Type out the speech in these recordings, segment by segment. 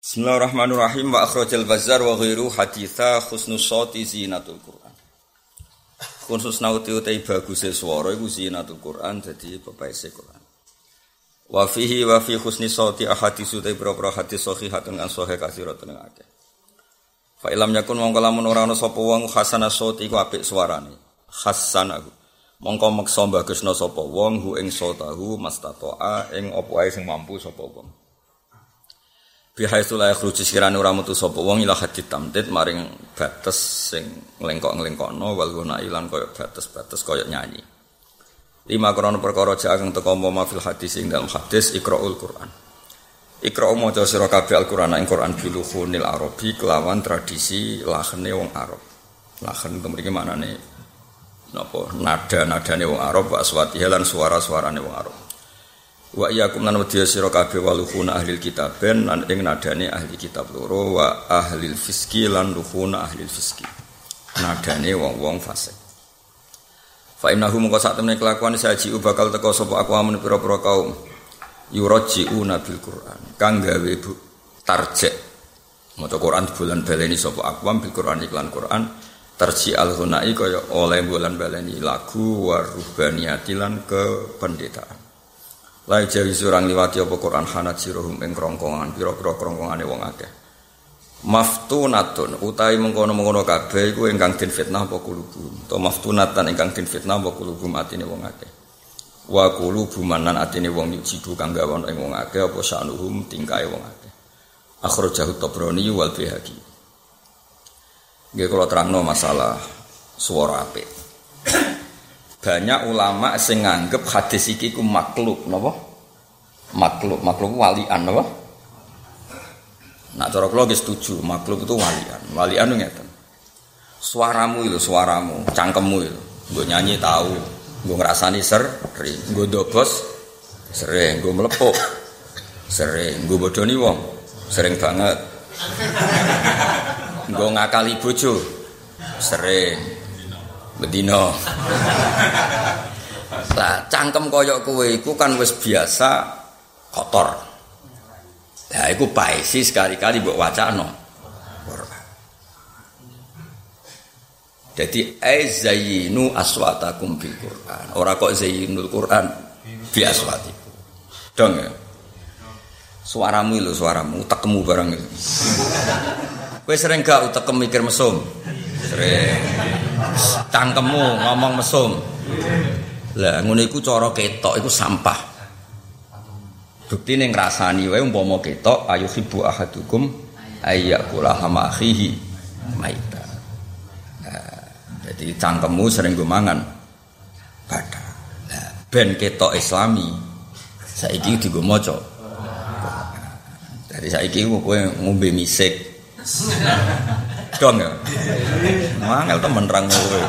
Bismillahirrahmanirrahim wa akhrajal bazzar wa ghairu haditha khusnus shawti zinatul Qur'an. Khusus nauti utai baguse swara iku zinatul Qur'an dadi pepaese Qur'an. Wa fi khusnis shawti ahaditsu utai propro hadis sahihatun an sahih katsiratun akeh. Fa ilam yakun mongko lamun ora ana sapa wong hasanah shawti iku apik swarane. Hasanahu. Mongko meksa bagusna sapa wong hu ing sawtahu mastata'a ing apa ae sing mampu sapa wong. Bihaitsu la yakhruju sirane ora metu sapa wong ila hadit tamdid maring bates sing nglengkok-nglengkokno wal guna ilan kaya bates-bates kaya nyanyi. 5 krana perkara jakeng teka apa fil hadis ing dalam hadis Iqraul Qur'an. Iqra maca sira kabeh Al-Qur'an ing Qur'an biluhunil Arabi kelawan tradisi lahene wong Arab. Lahen itu mriki maknane napa nada-nadane wong Arab wa aswati lan suara-suarane wong Arab. Wa iyyakum lan wedya sira kabeh waluhuna ahlil kitaben lan ing nadane ahli kitab loro wa ahlil fiski lan luhuna ahlil fiski nadane wong-wong fasik. Fa innahu mongko sak temene kelakuan saji bakal teka sapa aku amun pira-pira kaum yurjiuna bil Qur'an kang gawe tarjek maca Qur'an bulan baleni sapa aku bil Qur'an iklan Qur'an tarji al-ghunai kaya oleh bulan baleni lagu warubaniati lan kependetaan. Lai jawi surang liwati apa Quran hanat sirohum ing krongkongan pira-pira krongkongane wong akeh. Maftunatun utawi mengkono-mengkono kabeh iku ingkang den fitnah apa kulubum. To maftunatan ingkang den fitnah apa kulubum atine wong akeh. Wa kulubum manan atine wong yujidu kang gawon ing wong akeh apa sanuhum tingkae wong akeh. Akhrajahu Tabrani wal Baihaqi. Nggih kula terangno masalah swara apik. Banyak ulama sing nganggep hadis iki ku makhluk napa? Makhluk walian napa? Nah cara kula nggih setuju, makhluk itu walian. Walian ngeten. Suaramu itu suaramu, cangkemmu itu. Nggo nyanyi tahu, nggo ngrasani sering, nggo dobos sering, nggo mlepuk sering, nggo bodoni wong sering banget. Nggo ngakali bojo sering. Bedino. Lah cangkem kaya kowe iku kan wis biasa kotor. Lah iku paisi sekali-kali mbok wacana Quran. Jadi zayyinu aswatakum bil Quran. Ora kok zayyinul Quran bi aswatikum. Dong ya. Suaramu lho suaramu, utekmu barang iki. Kowe sering gak utekem mikir mesum? Sering. Cangkemmu ngomong mesum. Lah ngono iku cara ketok iku sampah. Buktine ngrasani wae umpama ketok ayuhibbu ahadukum ayyakula hama akhihi maita. Jadi cangkemmu sering go mangan badak. Lah ben ketok islami saiki digo maca. Dari saiki kowe ngombe misik. Dong ya. Mangel temen rang kowe.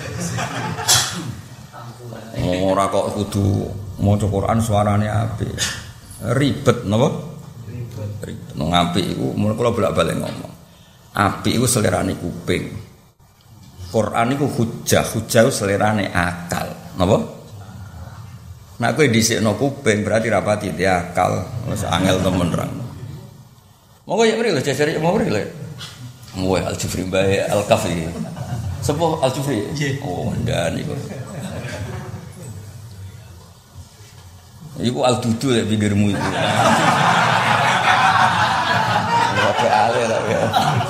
Ora kok kudu maca Quran suarane apik. Ribet napa? Ribet. Nang apik iku mun kula bolak-balik ngomong. Apik iku selerane kuping. Quran iku hujjah selerane akal. Napa? Nek kowe dhisikno kuping berarti rapati di akal. Wis angel temen rang. Monggo ya mriki lho jajare mau mriki lho. Muwe Al-Jufri bae Al-Kafi. Sepuh Al-Jufri. Oh, ndani kok. Iku Al-Dudu ya pinggirmu itu. Ora ale lah ya.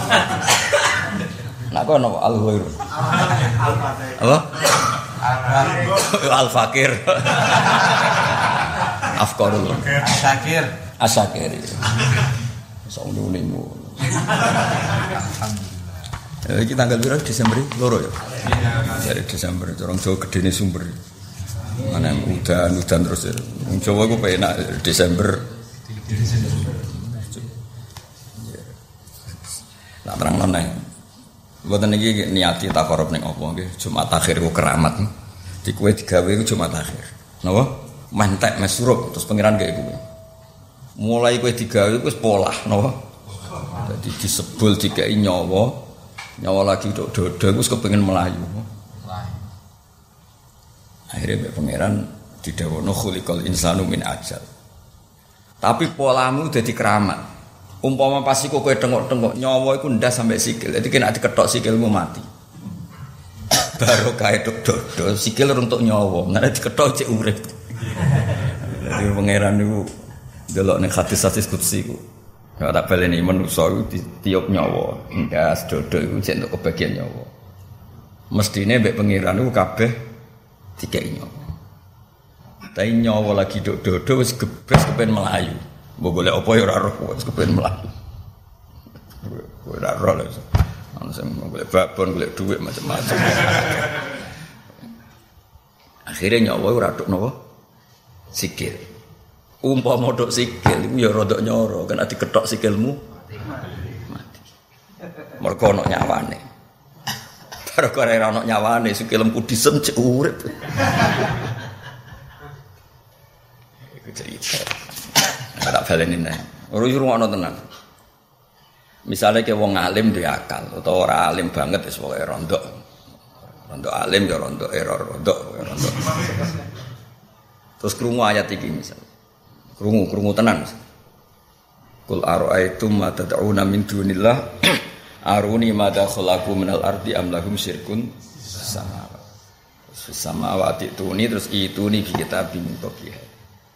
Nak kono Al-Ghair. Apa? Al-Fakir. Afqarul. Asakir. Sok ndunimu. Iki tanggal berapa Desember loro ya? Dari Desember orang Jawa gedene sumber. Mana udan terus ya. Wong Jawa ku penak Desember. Lah terang meneh. Mboten iki niati takarub ning apa nggih? Jumat akhir ku keramat. Di kowe digawe ku Jumat akhir. Napa? Mantek mesrup terus pangeran kaya kowe. Mulai kowe digawe wis polah napa? Jadi disebul dikai nyawa lagi dodo wis kepengin melayu. Akhirnya mbek pangeran didhawuhna khuliqal insanu min ajal. Tapi polamu dadi keramat. Umpama pas iku kowe tengok-tengok nyawa iku ndas sampai sikil. Jadi kena diketok sikilmu mati. Baru kae dok sikil untuk nyawa, ngene diketok cek urip. Jadi pangeran niku delok ning hadis-hadis qudsi iku. Ya tak baleni manusa iku ditiup nyawa, ndas dodo iku cek untuk kebagian nyawa. Mestine mbek pangeran niku kabeh dikeki nyawa. Tapi nyawa lagi dodo wis gebes kepen melayu. Mbok golek apa ya ora roh wis kepen mlaku. Ora roh lho. Ana sing golek babon, golek dhuwit macam-macam. Akhirnya nyawa ora tok napa? Sikil. Umpama tok sikil iku ya rada nyoro, kena diketok sikilmu mati. Mergo ana nyawane. Gara-gara ora ana nyawane sikilmu disem cek urip. Iku cerita. Tak baleni neh. Ora rungokno tenan. Misale ke wong alim duwe akal utawa ora alim banget wis pokoke rondok. Rondok alim ya rondok error rondok. Terus krungu ayat iki misal. Krungu tenan. Qul ara'aitum ma tad'una min dunillah aruni madza khalaqu minal ardi am lahum syirkun samawati tuni terus ituni bi kitabim qabiha.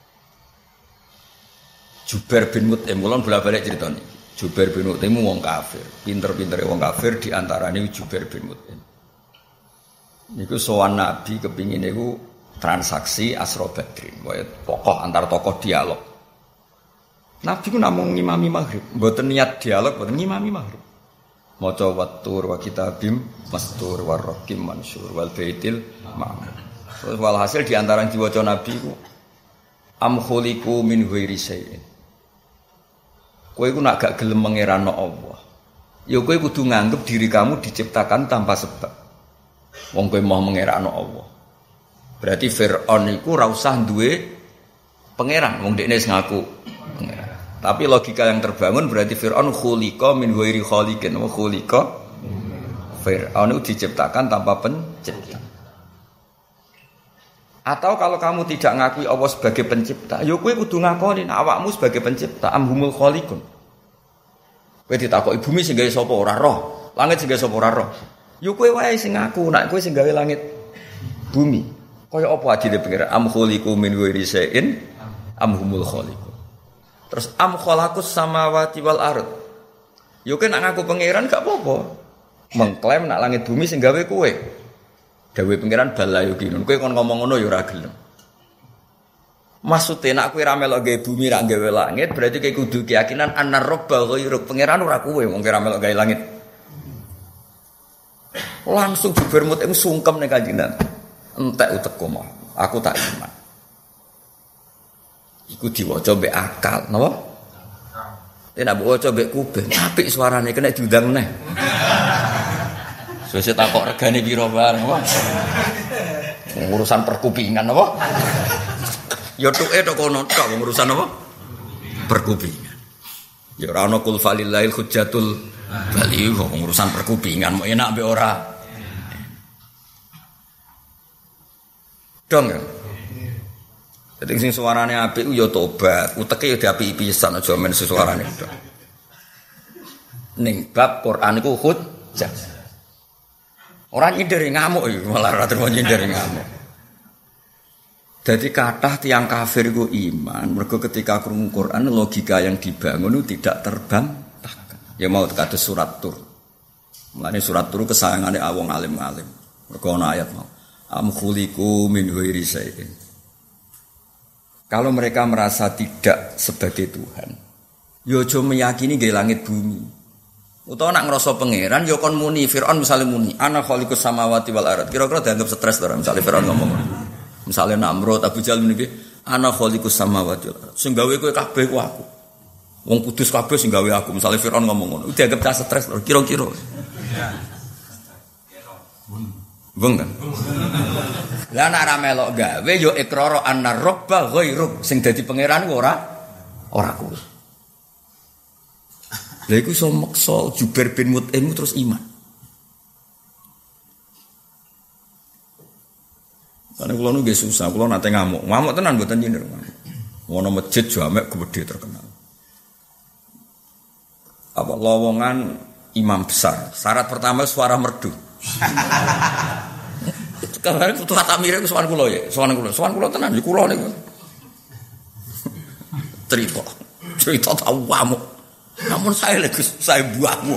Jubair bin Mut'im mulon bolak-balik cerita niki. Jubair bin Mut'im wong kafir, pinter-pintere wong kafir diantarane Jubair bin Mut'im. Niku sowan Nabi kepingin niku transaksi Asra Badrin, wae tokoh antar tokoh dialog. Nabi ku namung ngimami maghrib, mboten niat dialog, mboten ngimami maghrib. Maca wattur wa kitabim mastur wa raqim mansur wal baitil ma'mur. Terus walhasil diantara diwaca Nabi ku am khuliqu min ghairi syai'in. Kowe iku nak gak gelem mengerano Allah. Ya kowe kudu nganggep diri kamu diciptakan tanpa sebab. Wong kowe mau mengerano Allah. Berarti Firaun iku ora usah duwe pangeran, wong dekne wis ngaku pangeran. Tapi logika yang terbangun berarti Firaun khuliqa min ghairi khaliqin wa khuliqa Firaun itu diciptakan tanpa pencipta. Atau kalau kamu tidak ngakui Allah sebagai pencipta, ya kowe kudu ngakoni awakmu sebagai pencipta, amhumul khaliqun. Kowe ditakoki bumi sing gawe sapa ora roh, langit sing gawe sapa ora roh. Ya kowe wae sing ngaku, nek kowe sing gawe langit bumi. Kaya apa adile pengira am khaliqu min ghairi syai'in amhumul khaliqun. Terus am khalaqus samawati wal ard. Ya kowe nek ngaku pangeran gak apa-apa. Mengklaim nek langit bumi sing gawe kowe. Dawe pengiran balayu kinun. Kowe kon ngomong ngono ya ora gelem. Maksude nek kowe ra melok gawe bumi ra gawe langit, berarti kowe kudu keyakinan anar robba ghairu pengiran ora kowe wong ora melok gawe langit. Langsung Jubair Mut'im sungkem ning Kanjeng Nabi. Entek uteko mah. Aku tak iman. Iku diwaca mbek akal, napa? Nek mbok waca mbek kuping, apik suarane kena diundang neh. Sesuk takok regane piro bareng apa? Urusan perkupingan apa? Ya tuke tok kono tok urusan apa? Perkupingan. Ya ora ana kul falillahil hujjatul baligh urusan perkupingan mau enak mbek ora. Dong ya. Dadi sing suarane apik ya tobat, uteke ya diapiki pisan aja men suarane tok. Ning bab Quran iku hujjah. Orang nyinderi ngamuk malah ora terima nyinderi ngamuk. Jadi kathah tiyang kafir iku iman, mergo ketika krungu Quran logika yang dibangun itu tidak terbantahkan. Ya mau kados surat Tur. Mulane surat Tur kesayangane wong alim-alim. Mergo ana ayat mau am khuliqu min ghairi syai'in. Kalau mereka merasa tidak sebagai Tuhan, yo aja meyakini gawe langit bumi. Utawa nak ngrasa pangeran ya kon muni Firaun misale muni ana khaliqus samawati wal ardh. Kira-kira dianggap stres to ora misale Firaun ngomong. Misale Namrud Abu Jahal meniki ana khaliqus samawati wal ardh. Sing gawe kowe kabeh ku aku. Wong kudus kabeh sing gawe aku. Misale Firaun ngomong ngono. Dianggap cah stres to kira-kira. Wong kan. Lah nek ora melok gawe ya iqrar anna rabba ghairu sing dadi pangeran ora kuwi. Lha iku iso maksa Jubair bin Mut'im terus iman. Karena kula nu nggih susah, kula nate ngamuk. Ngamuk tenan mboten nyindir. Ono masjid jamek gede terkenal. apa lowongan imam besar. Syarat pertama suara merdu. Kemarin kudu Atamire ku sowan kula ya, sowan kula tenan iki kula niku. Cerita tahu kamu. Namun saya lagi saya buahmu.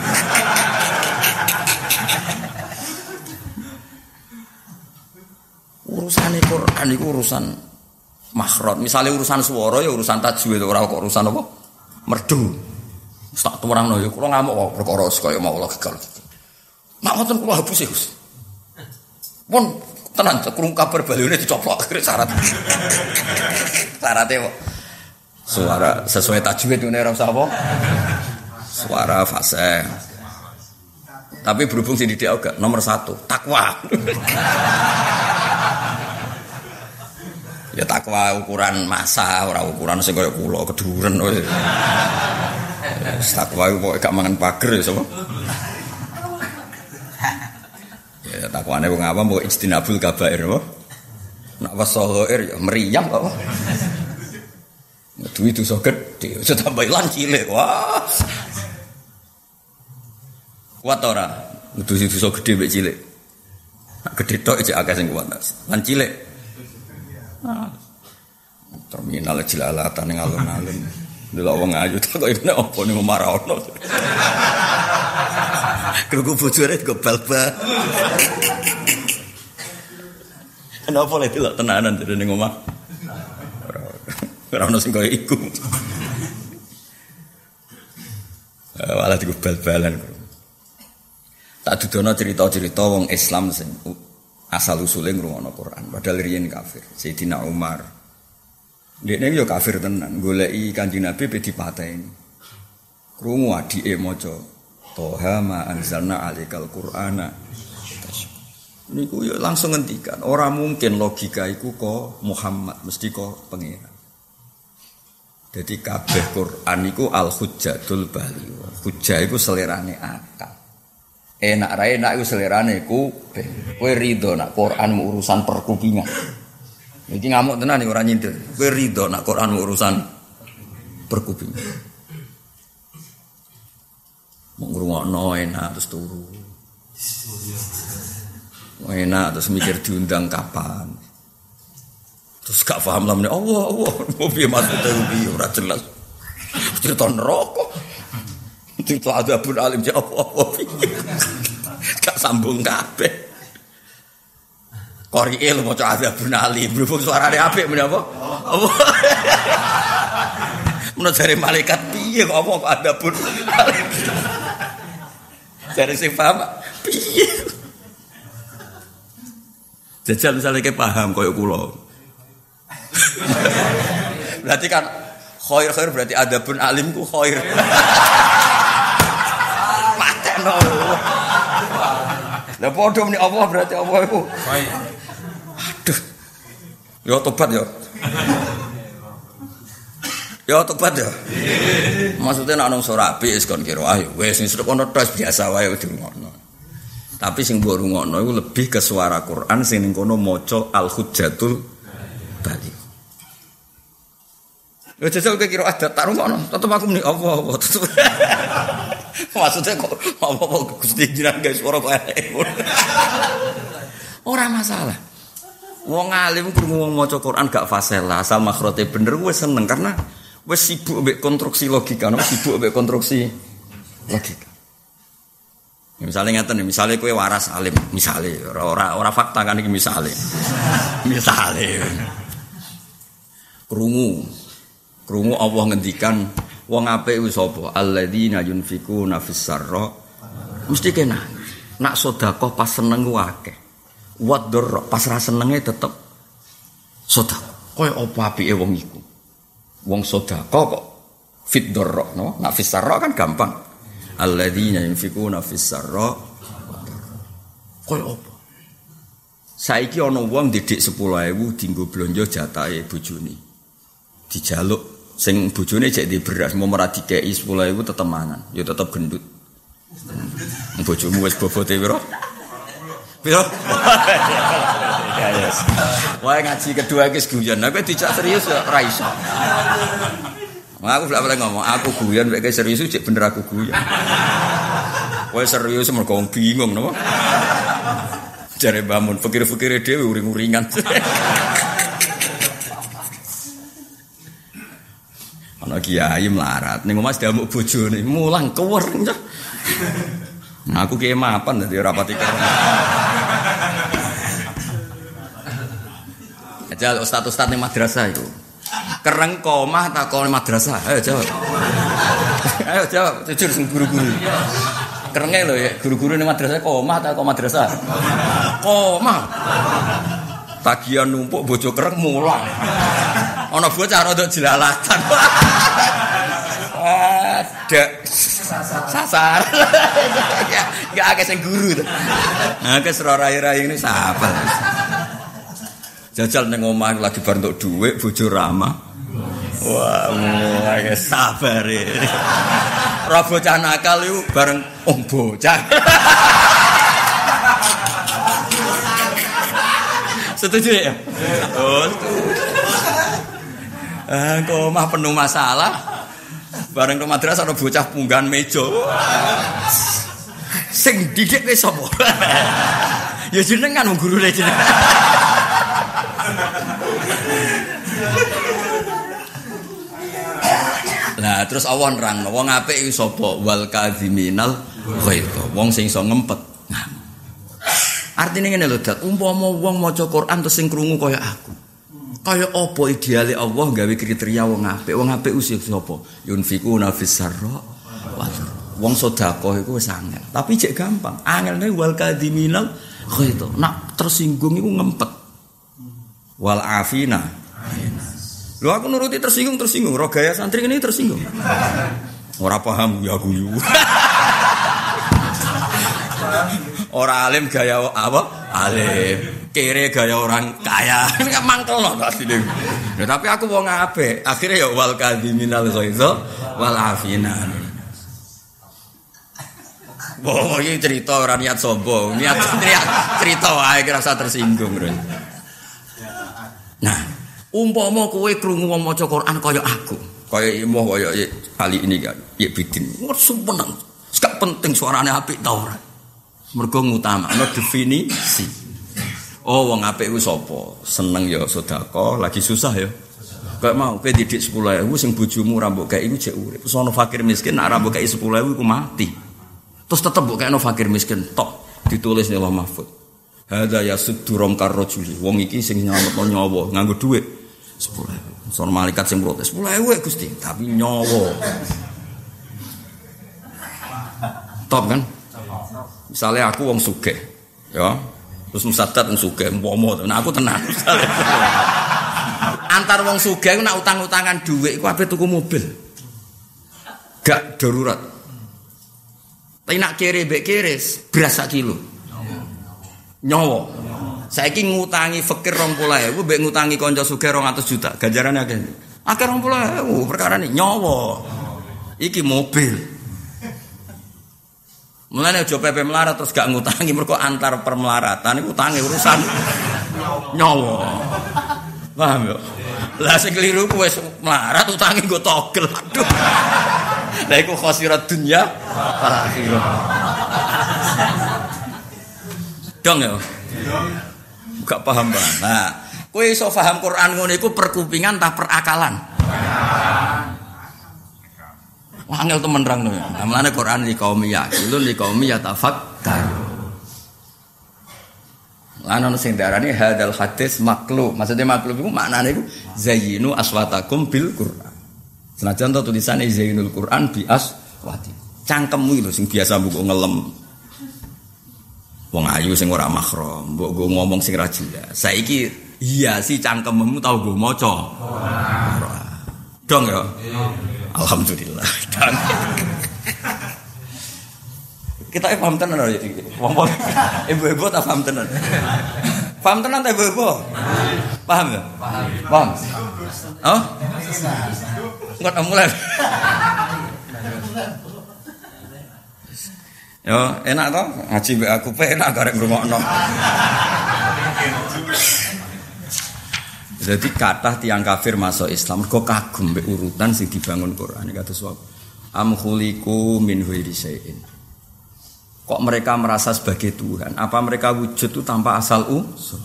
Urusan Quran itu urusan makhraj. Misalnya urusan swara ya urusan tajwid ora kok urusan apa? Merdu. Tak terangno ya kula ngamuk kok perkara kaya mau Allah gagal. Mak ngoten kula habus ya, Gus. Pun tenan krung kabar balune dicoplok akhire syarat. Syaratnya kok suara sesuai tajwid ngene ora usah apa? Suara fasih. Tapi berhubung sing didik gak nomor 1, takwa. Ya takwa ukuran masa, ora ukuran sing kaya kula keduren wis. Takwa kok gak mangan pager ya sapa? Ya takwane wong awam mbok ijtinabul kabair apa? Nak wasahair ya meriam apa? Duit itu so gede, aja tambah lan cilik. Wah. Kuat ora? Duit itu so gede mek cilik. Gede tok iki akeh sing kuat. Lan cilik. Terminal jilalatan ning alun-alun. Delok wong ayu tak kok iki opo ning omah ra ono. Kruku bojone go bal-bal. Kenapa lek delok tenanan dene ning omah? Ora ono sing kaya iku. Walah diku bal-balan. Tak dudono cerita-cerita wong Islam sing asal usule ngrungokno Quran padahal riyen kafir. Sayyidina Umar. Dekne yo kafir tenan, goleki Kanjeng Nabi pe dipateni. Krungu adike maca Toha ma anzalna alaikal Qur'ana. Niku yo langsung ngendikan, ora mungkin logika iku kok Muhammad mesti kok pengira. Jadi kabeh Quran iku al-hujjatul baligh. Hujjah iku selerane akal. Enak ra enak iku selerane kuping. Kowe rido nak Quran urusan perkupingan. Iki ngamuk tenan iki ora nyindir. Kowe rido nak Quran urusan perkupingan. Mau ngrungokno enak terus turu. Enak terus mikir diundang kapan. Terus gak paham lah, Allah, mau piye maksudnya piye ora jelas. Cerita neraka. Cerita Adzabul Alim apa piye. Gak sambung kabeh. Qori'il maca Adzabul Alim, berhubung suarane apik men apa? Allah. Menurut dari malaikat piye kok apa kok Adzabul Alim. Dari sing paham piye. Jajal misalnya kayak paham koyo kula. Berarti kan khair berarti adabun alimku khair. Mateno. Lah padha meni Allah berarti Allah iku khair. Aduh. Yo tobat yo. Yo tobat yo. Maksudnya nek ana ora apik wis kon kira ayo wis sing ono tos biasa wae dirungokno. Tapi sing mbok rungokno iku lebih ke suara Quran sing ning kono maca al-hujjatul baligh. Yo jajal kira ada tak rungokno, tetep aku muni Allah. Maksudnya kok apa Gusti jiran guys suara kok ora masalah. Wong alim krungu wong maca Quran gak fasih lah, asal makhrote bener wis seneng karena wis sibuk mbek konstruksi logika, sibuk mbek konstruksi logika. Ya, misalnya ngeten, misalnya kowe waras alim, misalnya ora fakta kan iki misalnya. Misalnya krungu Allah ngendikan wong apik kuwi sapa? Alladzina yunfikuna fis-sarra. Mesti kena. Nak sedekah pas seneng ku akeh. Wador pas ra senenge tetep sedekah. Kaya apa apike wong iku? Wong sedekah kok fid-darra, no? Nak fis-sarra kan gampang. Alladzina yunfikuna fis-sarra. Kaya apa? Saiki ana wong didik 10.000 dienggo blonjo jatahe bojone. Dijaluk sing bojone cek di beras mau ora dikeki 10.000 tetep mangan, ya tetep gendut. Bojomu wis bobote piro? Piro? Ya yes. Wae ngaji kedua iki guyon. Nek dijak serius ya ora iso. Aku bolak-balik ngomong, aku guyon mek serius cek bener aku guyon. Kowe serius mergo bingung napa? Jare bangun pikir-pikire dhewe uring-uringan. Ana kiai melarat ning omah diamuk bojone, mulang kewer. Nah, aku kiai mapan dadi ora pati karo. Ajal ustaz-ustaz ning madrasah iku. Kereng komah takon madrasah. Ayo jawab. Ayo jawab, jujur sing guru-guru. Kerenge lho ya, guru-guru ning madrasah komah takon madrasah. Komah. Tagihan numpuk bojo kereng mulang. Ana bocah rada jelalatan. Ada sasar. Enggak akeh sing guru. Nah, kes rai-rai ini sapa. Jajal ning omah lagi bar entuk dhuwit bojo ramah. Wah, mulai sabar e. Ora bocah nakal iku bareng bocah. Setuju ya? Oh, kok omah penuh masalah. Bareng ke madrasah ana bocah punggahan meja. Sing didik wis sapa? Ya jenengan wong gurune jenengan. Nah, terus Allah nerangno wong apik iki sapa? Wal kadhiminal ghaidha. Wong sing iso ngempet. Artine ngene lho, Dat. Umpama wong maca Quran terus sing krungu kaya aku. Kaya apa ideale Allah gawe kriteria wong apik? Wong apik usih sapa? Yunfiquna fis-sarra wa wong sedekah iku wis angel. Tapi jek gampang. Angelde wal kadhiminal ghaidha. Nak tersinggung iku ngempet. Wal afina. Lho aku nuruti tersinggung, ora gaya santri ini tersinggung. Ora paham ya guyu. Ora alim gaya apa? Alim. Kere gaya orang kaya. Kan mangkelno to asline. Ya tapi aku wong apik. Akhire ya wal kadhiminal ghaidha wal afina. Wah, iki cerita ora niat sombong. Niat cerita wae rasa tersinggung, Bro. Nah, umpama kowe krungu wong maca Quran kaya aku, kaya emoh kaya kali ini kan, ya bidin. Wes seneng. Gak penting suarane apik ta ora. Mergo ngutamakno definisi. Oh, wong apik ku sapa? Seneng ya sedekah, lagi susah ya. Kayak mau kowe didik 10.000 sing bojomu ora mbok gawe iku jek urip. Terus ana fakir miskin nek ora mbok gawe 10.000 iku mati. Terus tetep mbok gawe fakir miskin tok ditulis ning Allah Mahfuz. Hadza yasuddu ramkar rajuli. Wong iki sing nyelametno nyawa nganggo dhuwit 10.000. Sono malaikat sing protes 10.000 Gusti, tapi nyawa. Top kan? Misalnya aku wong sugih, ya. Terus musadat wong sugih, umpama. Nah aku tenang. Antar wong sugih nak utang-utangan dhuwit iku ape tuku mobil. Gak darurat. Tapi nak kere mbek keris, beras 1 kilo. Nyawa. Saiki ngutangi fakir 20.000, mbek ngutangi kanca sugih 200 juta. Ganjarane akeh. Akeh 20.000 perkarane nyawa. Iki mobil. Mulane aja pepe melarat terus gak ngutangi mergo antar permelaratan iku utange urusan nyawa. Paham yo? Lah sing keliru ku wis melarat utange nggo togel. Aduh. Lah iku khosirat dunya akhirah. Dong ya. Gak paham banget. Nah, kowe iso paham Quran ngono iku perkupingan ta perakalan? Wah, angel temen rang ya. Namanya Quran li qaumi yaqilun li qaumi yatafakkar. Lan ono sing darani hadal hadis maklub. Maksudnya maklub iku maknane iku zayyinu aswatakum bil Quran. Senajan to tulisane zayyinul Quran bi aswati. Cangkemmu lho sing biasa mbok ngelem. Wong ayu sing ora mahram, mbok go ngomong sing ra jelas. Saiki iya si cangkemmu tau go maca. Dong ya. Alhamdulillah. Kita paham tenan ora iki. Wong ibu-ibu tak paham tenan. Paham tenan ta ibu-ibu? Paham ya? Paham. Oh? Enggak mulai. Yo, enak toh? Ngaji mbek aku pe enak garek ngrungokno. Jadi kathah tiyang kafir masuk Islam mergo kagum mbek urutan sing dibangun Quran kados wae. Am khuliqu min ghairi syai'in. Kok mereka merasa sebagai Tuhan? Apa mereka wujud itu tanpa asal usul?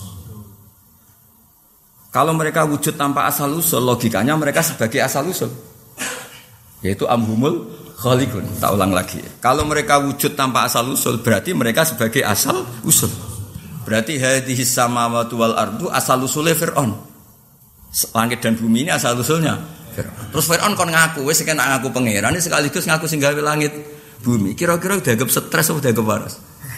Kalau mereka wujud tanpa asal usul, logikanya mereka sebagai asal usul. Yaitu amhumul khaliqun. Tak ulang lagi. Kalau mereka wujud tanpa asal usul, berarti mereka sebagai asal usul. Berarti hadhis samawati wal ardu asal usulnya Fir'aun. Langit dan bumi ini asal usulnya Fir'aun. Terus Fir'aun kon ngaku, wis kena ngaku pangeran, sekaligus ngaku sing gawe langit bumi. Kira-kira dianggap stres atau dianggap waras?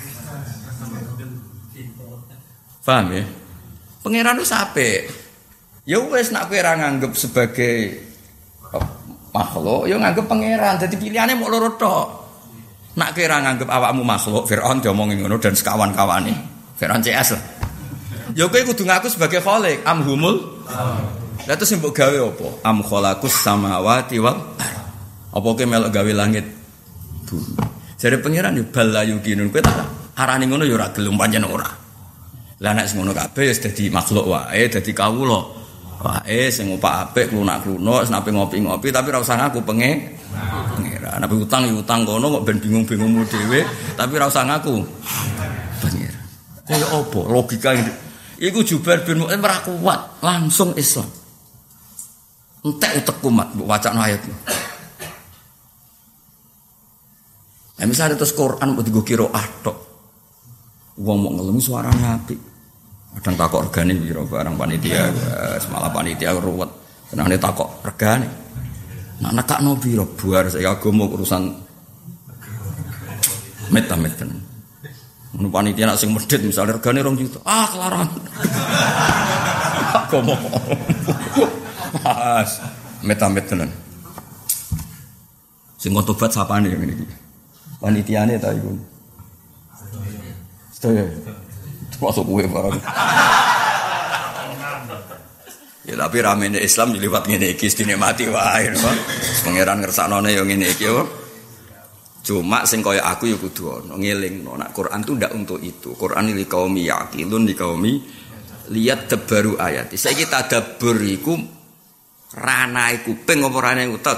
Paham ya? Pangeran itu sampai. Ya wis nak kowe ora nganggep sebagai makhluk, ya nganggep pangeran. Dadi pilihannya mau loro tok. Nak kowe ora nganggep awakmu makhluk, Firaun diomongi ngono dan sekawan-kawane. Firaun CS lah. Ya kowe kudu ngaku sebagai khalik, amhumul. Lah terus mbok gawe apa? Am khalaqus samawati wal ardh. Apa kowe melok gawe langit bumi? Jare pangeran yo bal la yuqinun kowe tak arani ngono ya ora gelem pancen ora. Lah nek ngono kabeh wis dadi makhluk wae, dadi kawula. Wae sing opak apik klunak-klunuk, senape ngopi-ngopi tapi ora usah ngaku pangeran. Nek utang ya utang kono kok ben bingung-bingungmu dhewe, tapi ora usah ngaku pangeran. Kaya apa logika iku Jubair bin Mut'im ora kuat, langsung Islam. Entek utek kumat mbok wacana ayat. Nah, misalnya terus Quran mbok digo qiraah tok. Wong mau ngelemi suarane apik. Kadang takok regane piro barang panitia, semalam panitia ruwet. Tenane takok regane. Nak nekakno piro buar saya agama urusan met-met kan. Mun panitia nak sing medhit misale regane 2 juta. Ah, kelaran. Agama. Mas, met-met tenan. Sing tobat sapane ngene iki. Panitiane ta iku. Sedaya. Masuk kue barang. Ya tapi ramene Islam diliwat ngene iki dinikmati wae, Pak. Pangeran ngersaknone yo ngene iki, Pak. Cuma sing kaya aku ya kudu ana ngelingno nek Quran itu ndak untuk itu. Quran li qaumi yaqilun li qaumi lihat tebaru ayat. Saiki tadabbur iku ranae kuping apa ranae utek.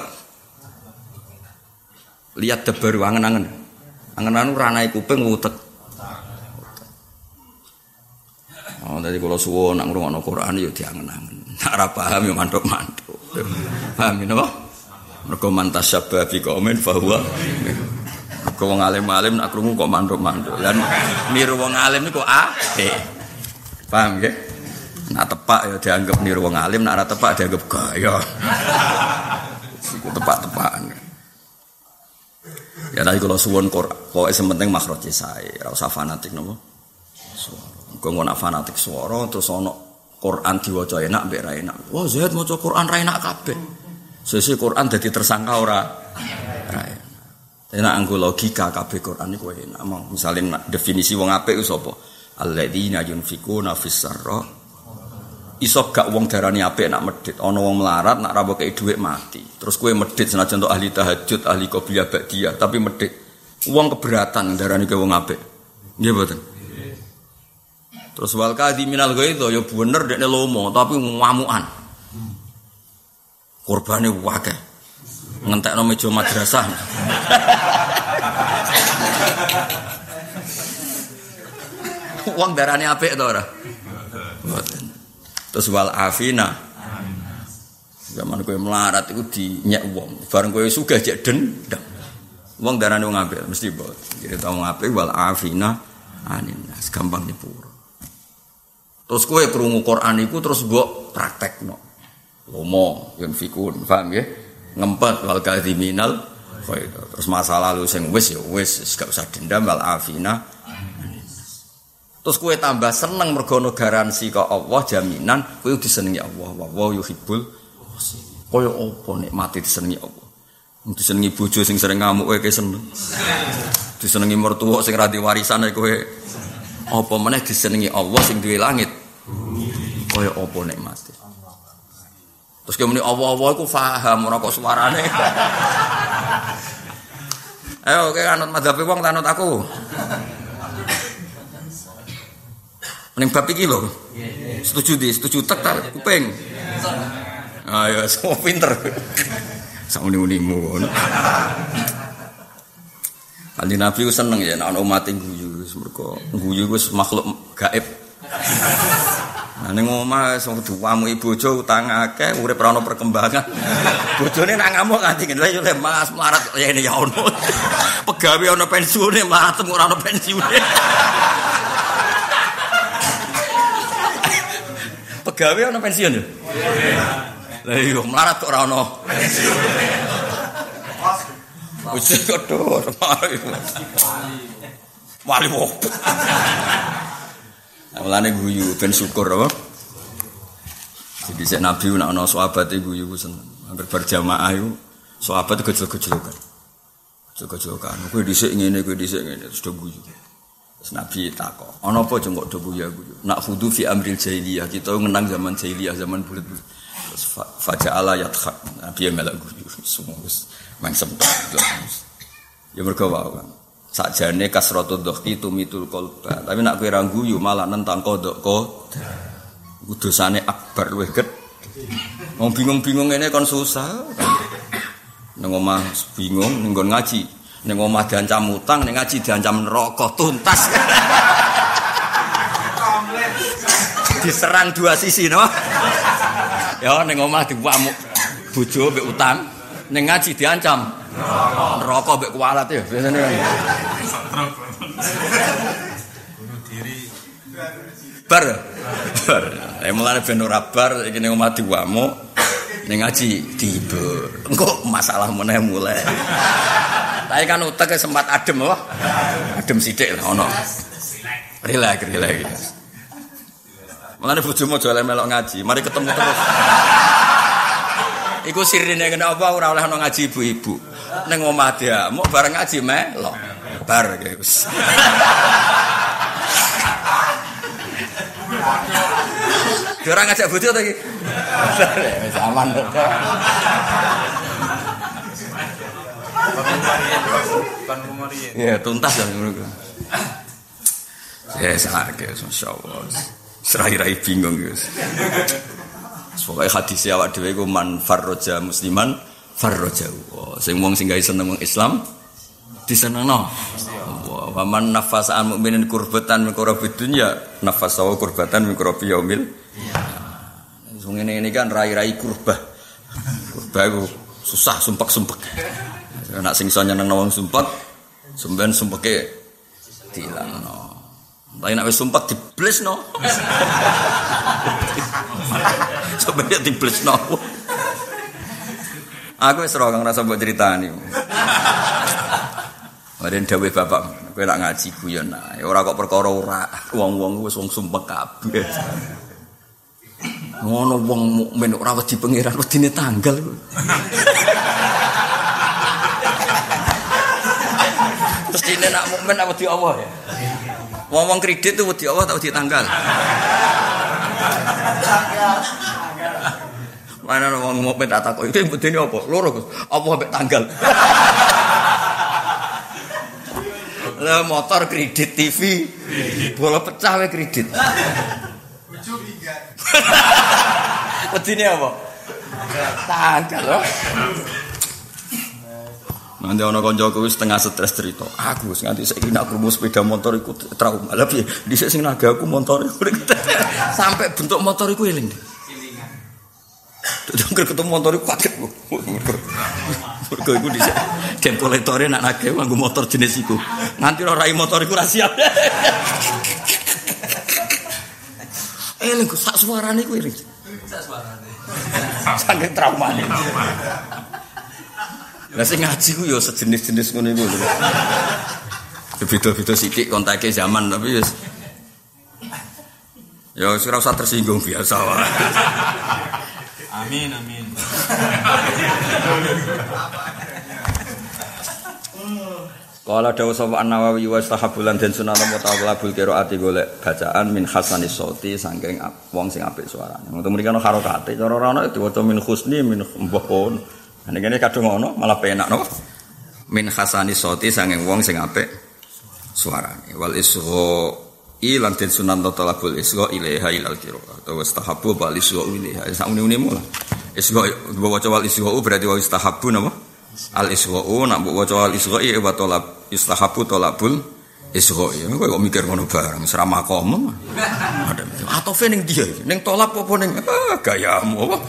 Lihat tebaru angen-angen. Angen-angen ranae kuping utek. Oh, tadi kalau suwon nak ngrungokno Quran ya diangen-angen. Nek ora paham ya manduk-manduk. Paham ya napa? Mergo mantasyabba bi qaumin fa huwa. Mergo wong alim-alim nak krungu kok manduk-manduk. Lan niru wong alim niku apik. Paham nggih? Nak tepak ya dianggap niru wong alim, nak ora tepak dianggap gaya. Iku tepak-tepakan. Ya tadi kalau suwon Quran, pokoke sementing makhraje sae, ora usah fanatik napa. Kok ngono fanatik swara terus ana Quran diwaca enak mbek ra enak. Wah, Zaid maca Quran ra enak kabeh. Sesuk Quran dadi tersangka ora enak. Enak anggo logika kabeh Quran iku enak. Misale definisi wong apik ku sapa? Alladzina yunfikuna fis sarra. Iso gak wong darani apik nak medhit, ana wong melarat nak ra kei dhuwit mati. Terus kowe medhit senajan untuk ahli tahajud, ahli qobliyah ba'diyah, tapi medhit. Wong keberatan darani kowe wong apik. Nggih mboten? Terus wal kadhiminal ghaidh ya bener dekne lomo tapi ngamukan. Kurbane akeh. Ngentekno meja madrasah. Wong darane apik to ora? Mboten. Terus wal afina. Zaman kowe melarat iku dinyek wong. Bareng kowe sugih jek dendam. Wong darane wong apik mesti mboten. Jadi tau wong apik wal afina aninnas gampang nyepuro. Terus kowe krungu Quran iku terus mbok praktekno. Lomo yen fikun, paham nggih? Ngempet wal kadhiminal ghaidh. Terus masa lalu sing wis ya wis gak usah dendam wal afina. Terus kowe tambah seneng mergo ono garansi kok Allah jaminan kowe disenengi Allah. Wa yuhibbul muhsinin. Kaya apa nikmate disenengi Allah. Disenengi bojo sing sering ngamuk kowe seneng. Disenengi mertua sing ra diwarisan kowe apa meneh disenengi Allah sing duwe langit. Kaya apa nikmate. Terus kemene Allah iku paham ora kok suarane. Ayo kowe anut madzhab wong tanut aku. Ning bab iki lho. setuju tek ta kuping. Ayo semua pinter. Sauni-unimu ngono. Kanjeng Nabi ku seneng ya nek ana umat guyu, mergo guyu wis makhluk gaib. Nah ning omah wis duwamu bojo utang akeh, urip ora ono perkembangan. Bojone nak ngamuk nganti ngene yo Mas melarat ya ini ya ono. Pegawe ono pensiune melarat ora ono pensiune. Pegawe ono pensiun yo. Lah iya melarat kok ora ono pensiune. Wis kodho wali wong. Mulane guyu ben syukur apa? Jadi sik Nabi nek ana sahabat e guyu ku seneng. Hampir berjamaah iku sahabat gejol-gejolokan. Gejol-gejolokan. Kowe dhisik ngene, kowe dhisik ngene terus do guyu. Terus Nabi takok, "Ana apa jeng kok do guyu?" Nak khudu fi amril jahiliyah. Kita ngenang zaman jahiliyah, zaman bulet-bulet. Terus faja'ala yadkhak. Nabi melok guyu semua wis mangsem. Ya mergo wae. Sakjane kasratu dhaqi tumitul qalba. Tapi nek kowe ra guyu malah nentang kodok iku dosane akbar luwih gedhe. Wong bingung-bingung ngene kon susah. Nang omah bingung ning nggon ngaji. Ning omah diancam utang, ning ngaji diancam neraka tuntas. Diserang dua sisi no. Ya ning omah diwamuk bojo mbek utang, ning ngaji diancam neraka mbek kualat ya biasane. Bunuh diri. Bar. Mulane ben ora bar iki ning omah diwamuk, ning ngaji dihibur. Engko masalah meneh mulai. Tapi kan utek sempat adem apa? Adem sithik lah ono. Relax. Mulane bojomu aja melok ngaji, mari ketemu terus. Iku sirine kena apa ora oleh ono ngaji ibu-ibu. Ning omah dia, mau bareng ngaji melok. Bar guys. Ora ngajak bojo ta iki. Wis aman to. Ya tuntas ya ngono. Ya sakake masyaallah. Serai-rai bingung guys. Pokoke hadis awak dhewe iku man farroja musliman farrojahu. Sing wong sing gawe seneng wong Islam disenengno. Wa man nafasa an mukminin kurbatan min kurabid dunya nafasa wa kurbatan min kurabi yaumil. Wong ngene kan rai-rai kurbah. Kurbah iku susah sumpek-sumpek. Nek sing iso nyenengno wong sumpek, sampean sumpeke dilangno. Tapi nek wis sumpek diblesno. Sampeyan diblesno. Aku wis ora ngrasa mbok critani. Maren dawuh bapak, kowe nak ngaji guyon ae. Ora kok perkara ora wong-wong wis wong sumpek kabeh. Ngono wong mukmin ora wedi pangeran wedine tanggal. Terus dene nak mukmin apa wedi Allah ya? Wong-wong kredit tuh wedi Allah tak wedi tanggal. Mana wong mukmin tak takok iki wedine apa? Loro Gus. Apa mbek tanggal? Lah motor kredit TV bola pecah wae kredit. Bojo minggat. Wedine apa? Tanggal. Nanti ana kancaku wis setengah stres cerita. Aku wis nganti saiki nek krungu sepeda motor iku trauma. Lah piye? Dhisik sing naga aku motor iku sampai bentuk motor iku eling. Dengker ketemu motor iku kaget. Mergo iku dhisik den kolektore nak naga nganggo motor jenis iku. Nganti ora rai motor iku ra siap. Eling ku sak suarane iku eling. Sak suarane. Saking traumane. Lah sing ngaji ku ya sejenis-jenis ngono iku lho. Beda-beda sithik kontake zaman tapi wis ya ora usah tersinggung biasa wae. Amin. Qala dawu sapa An-Nawawi wa sahabulan den sunan mutawallabul qiraati golek bacaan min hasanis sauti saking wong sing apik suarane. Mung mriki ana harokate cara ora ana diwaca min husni min mbahon. Nek ngene kadung ngono malah penak no. Min hasani soti sanging wong sing apik suarane. Wal isgho lan den sunan talabul isra ilaiha ilal qiraah atau istahabbu bal isra ilaiha sak muni-munimu lah isra waca wal isra berarti wa istahabbu napa al isra nak waca al isra wa talab istahabbu talabul isra kok mikir ngono barang ora makom ada atau ning dia ning tolap apa ning gayamu apa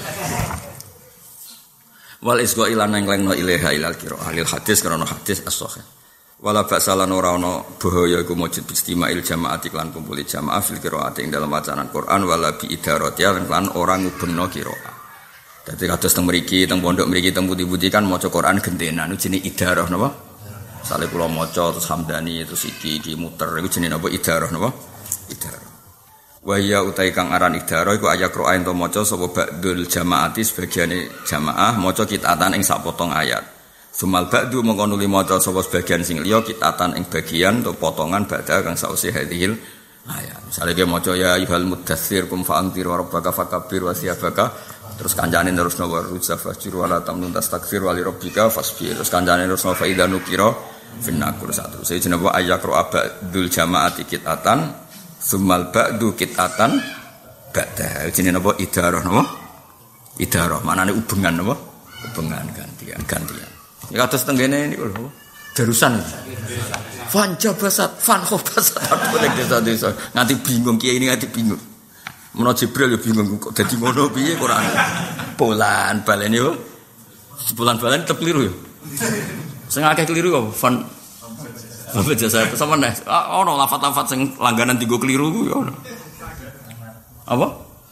wal isra ilan nang lengno ilaiha ilal qiraah lil hadis karena hadis as-sahih wala ba'salan ora ana bahaya iku mujud istimail jamaati lan kumpul jamaah fil qiraat ing dalam bacaan Quran wala bi idarati lan ora ngubengno qiraat. Dadi kados teng mriki teng pondok mriki teng pundi-pundi kan maca Quran gentenan jenenge idarah napa? Sale kula maca terus hamdani terus iki dimuter iku jenenge napa idarah napa? Idarah. Wa ya utai kang aran idarah iku ayat Quran to maca sapa ba'dul jamaati sebagiane jamaah maca kitatan ing sapotong ayat. Sumal ba'du mongko nuli maca sapa sebagian sing liya kitatan ing bagian atau potongan ba'da kang sause hadhil ayat. Misale ge maca ya ayyuhal mudaththir kum fa'antir wa rabbaka fakabbir wa siyabaka terus kancane terusno wa ruzafajir wa la tamnun tastakfir wa li rabbika fasbir terus kancane terusno fa idza nukira finnakur satu. Saya jenenge ayakro abdul jamaati kitatan sumal ba'du kitatan ba'da jenenge napa idarah napa? Idarah maknane ubengan napa? Ubengan gantian. Ya atas tenggene ini lho. Darusan. Fan jabasat, fan khobasat apa nek desa-desa. Nganti bingung kiai ini nganti bingung. Menawa Jibril ya bingung kok dadi ngono piye Quran. Bolan baleni yo. Sebulan balen tetep keliru yo. Sing akeh keliru kok fan apa jasa sama nek ono lafat-lafat sing langganan dienggo keliru ku yo ono. Apa?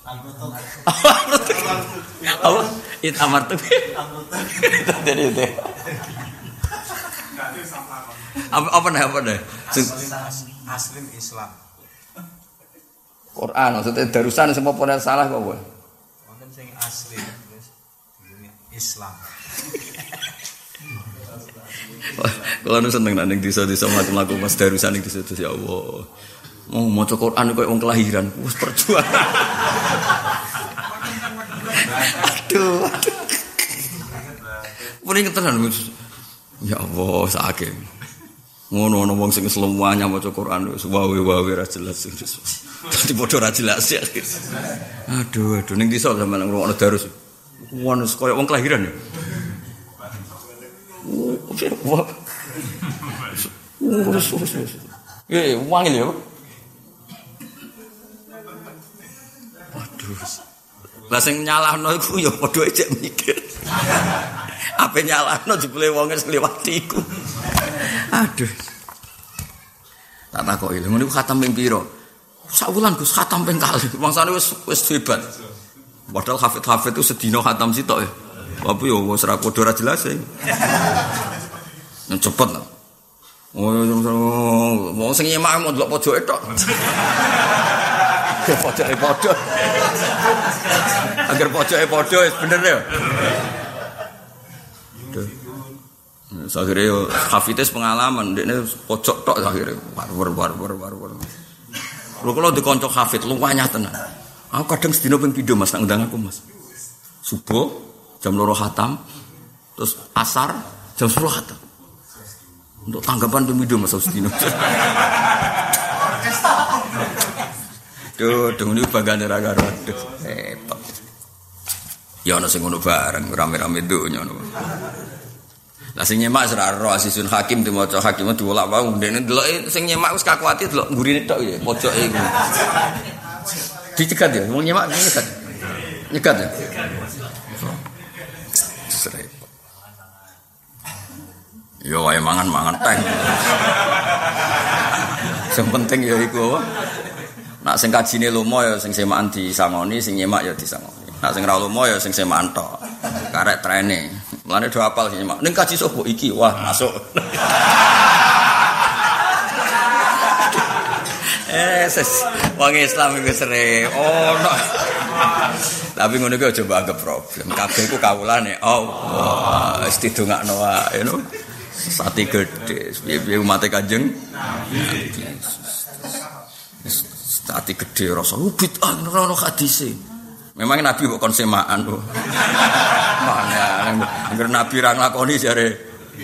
Apa? It amartu. Jadi itu. Apa nih? Aslim Islam. Quran maksudnya darusan semua pun salah kok kowe. Wonten sing asli terus Islam. Kalau nu seneng nang desa-desa mlaku-mlaku Mas darusan ning desa ya Allah. Mau maca Quran koyo wong kelahiran, wis perjuangan. Aduh. Mending tenan ya Allah sakake. Ngono wong sing semuanya maca Quran wis wae-wae ra jelas. Dadi padha ra jelas ya. Aduh ning desa sampeyan ngrungokno darus. Wong koyo wong kelahiran ya. Wangi lho. Waduh. Lah sing nyalahno iku ya padha ejek mikir. Ape nyalahno jebule wonge kliwat iku. Aduh. Tak takoki lho niku khatam ping pira? Sak wulan Gus khatam ping kali. Mangsane wis hebat. Padahal hafid-hafid itu sedina khatam sitok ya. Apa ya wis ora padha ra jelas ya. Yang cepet lah. Wong sing nyemak mau delok pojoke tok. Pojoke padha. Agar pojoke padha wis bener ya. Akhirnya Hafiz pengalaman dekne pojok tok akhirnya war. Lho kalau dikonco Hafiz luwanya tenan. Aku kadang sedina ping pindho Mas tak undang aku Mas. Subuh jam 2 khatam terus asar jam 10 khatam. Untuk tanggapan pemidu Mas Ausdino. Duh, ini bagian dari agar hebat. Ya ana sing ngono bareng rame-rame donya ngono. Lah sing nyemak seraro Asisun Hakim dimaca Hakim diolak wae ndene deloke sing nyemak wis kakuati delok ngurine tok ya pojoke iku. Dicegat ya, wong nyemak nyegat. Nyegat ya. Yo wae mangan teh. Sing penting ya iku. Nak sing kajine lomo ya sing semakan disangoni, sing nyemak ya disangoni. Nak sing ra lomo ya sing semakan tok. Karek trene. Mulane do apal sing nyemak. Ning kaji sapa iki? Wah, masuk. Wong Islam iku sere. Oh, no. Tapi ngono iki aja anggap problem. Kabeh iku kawulane Allah. Wis didongakno wae, no. Sate gede, piye umat Kanjeng Nabi. Sate gede rasa bid'ah ora hadise. Memang Nabi kok kon semaan kok. Mana angger Nabi ra nglakoni jare.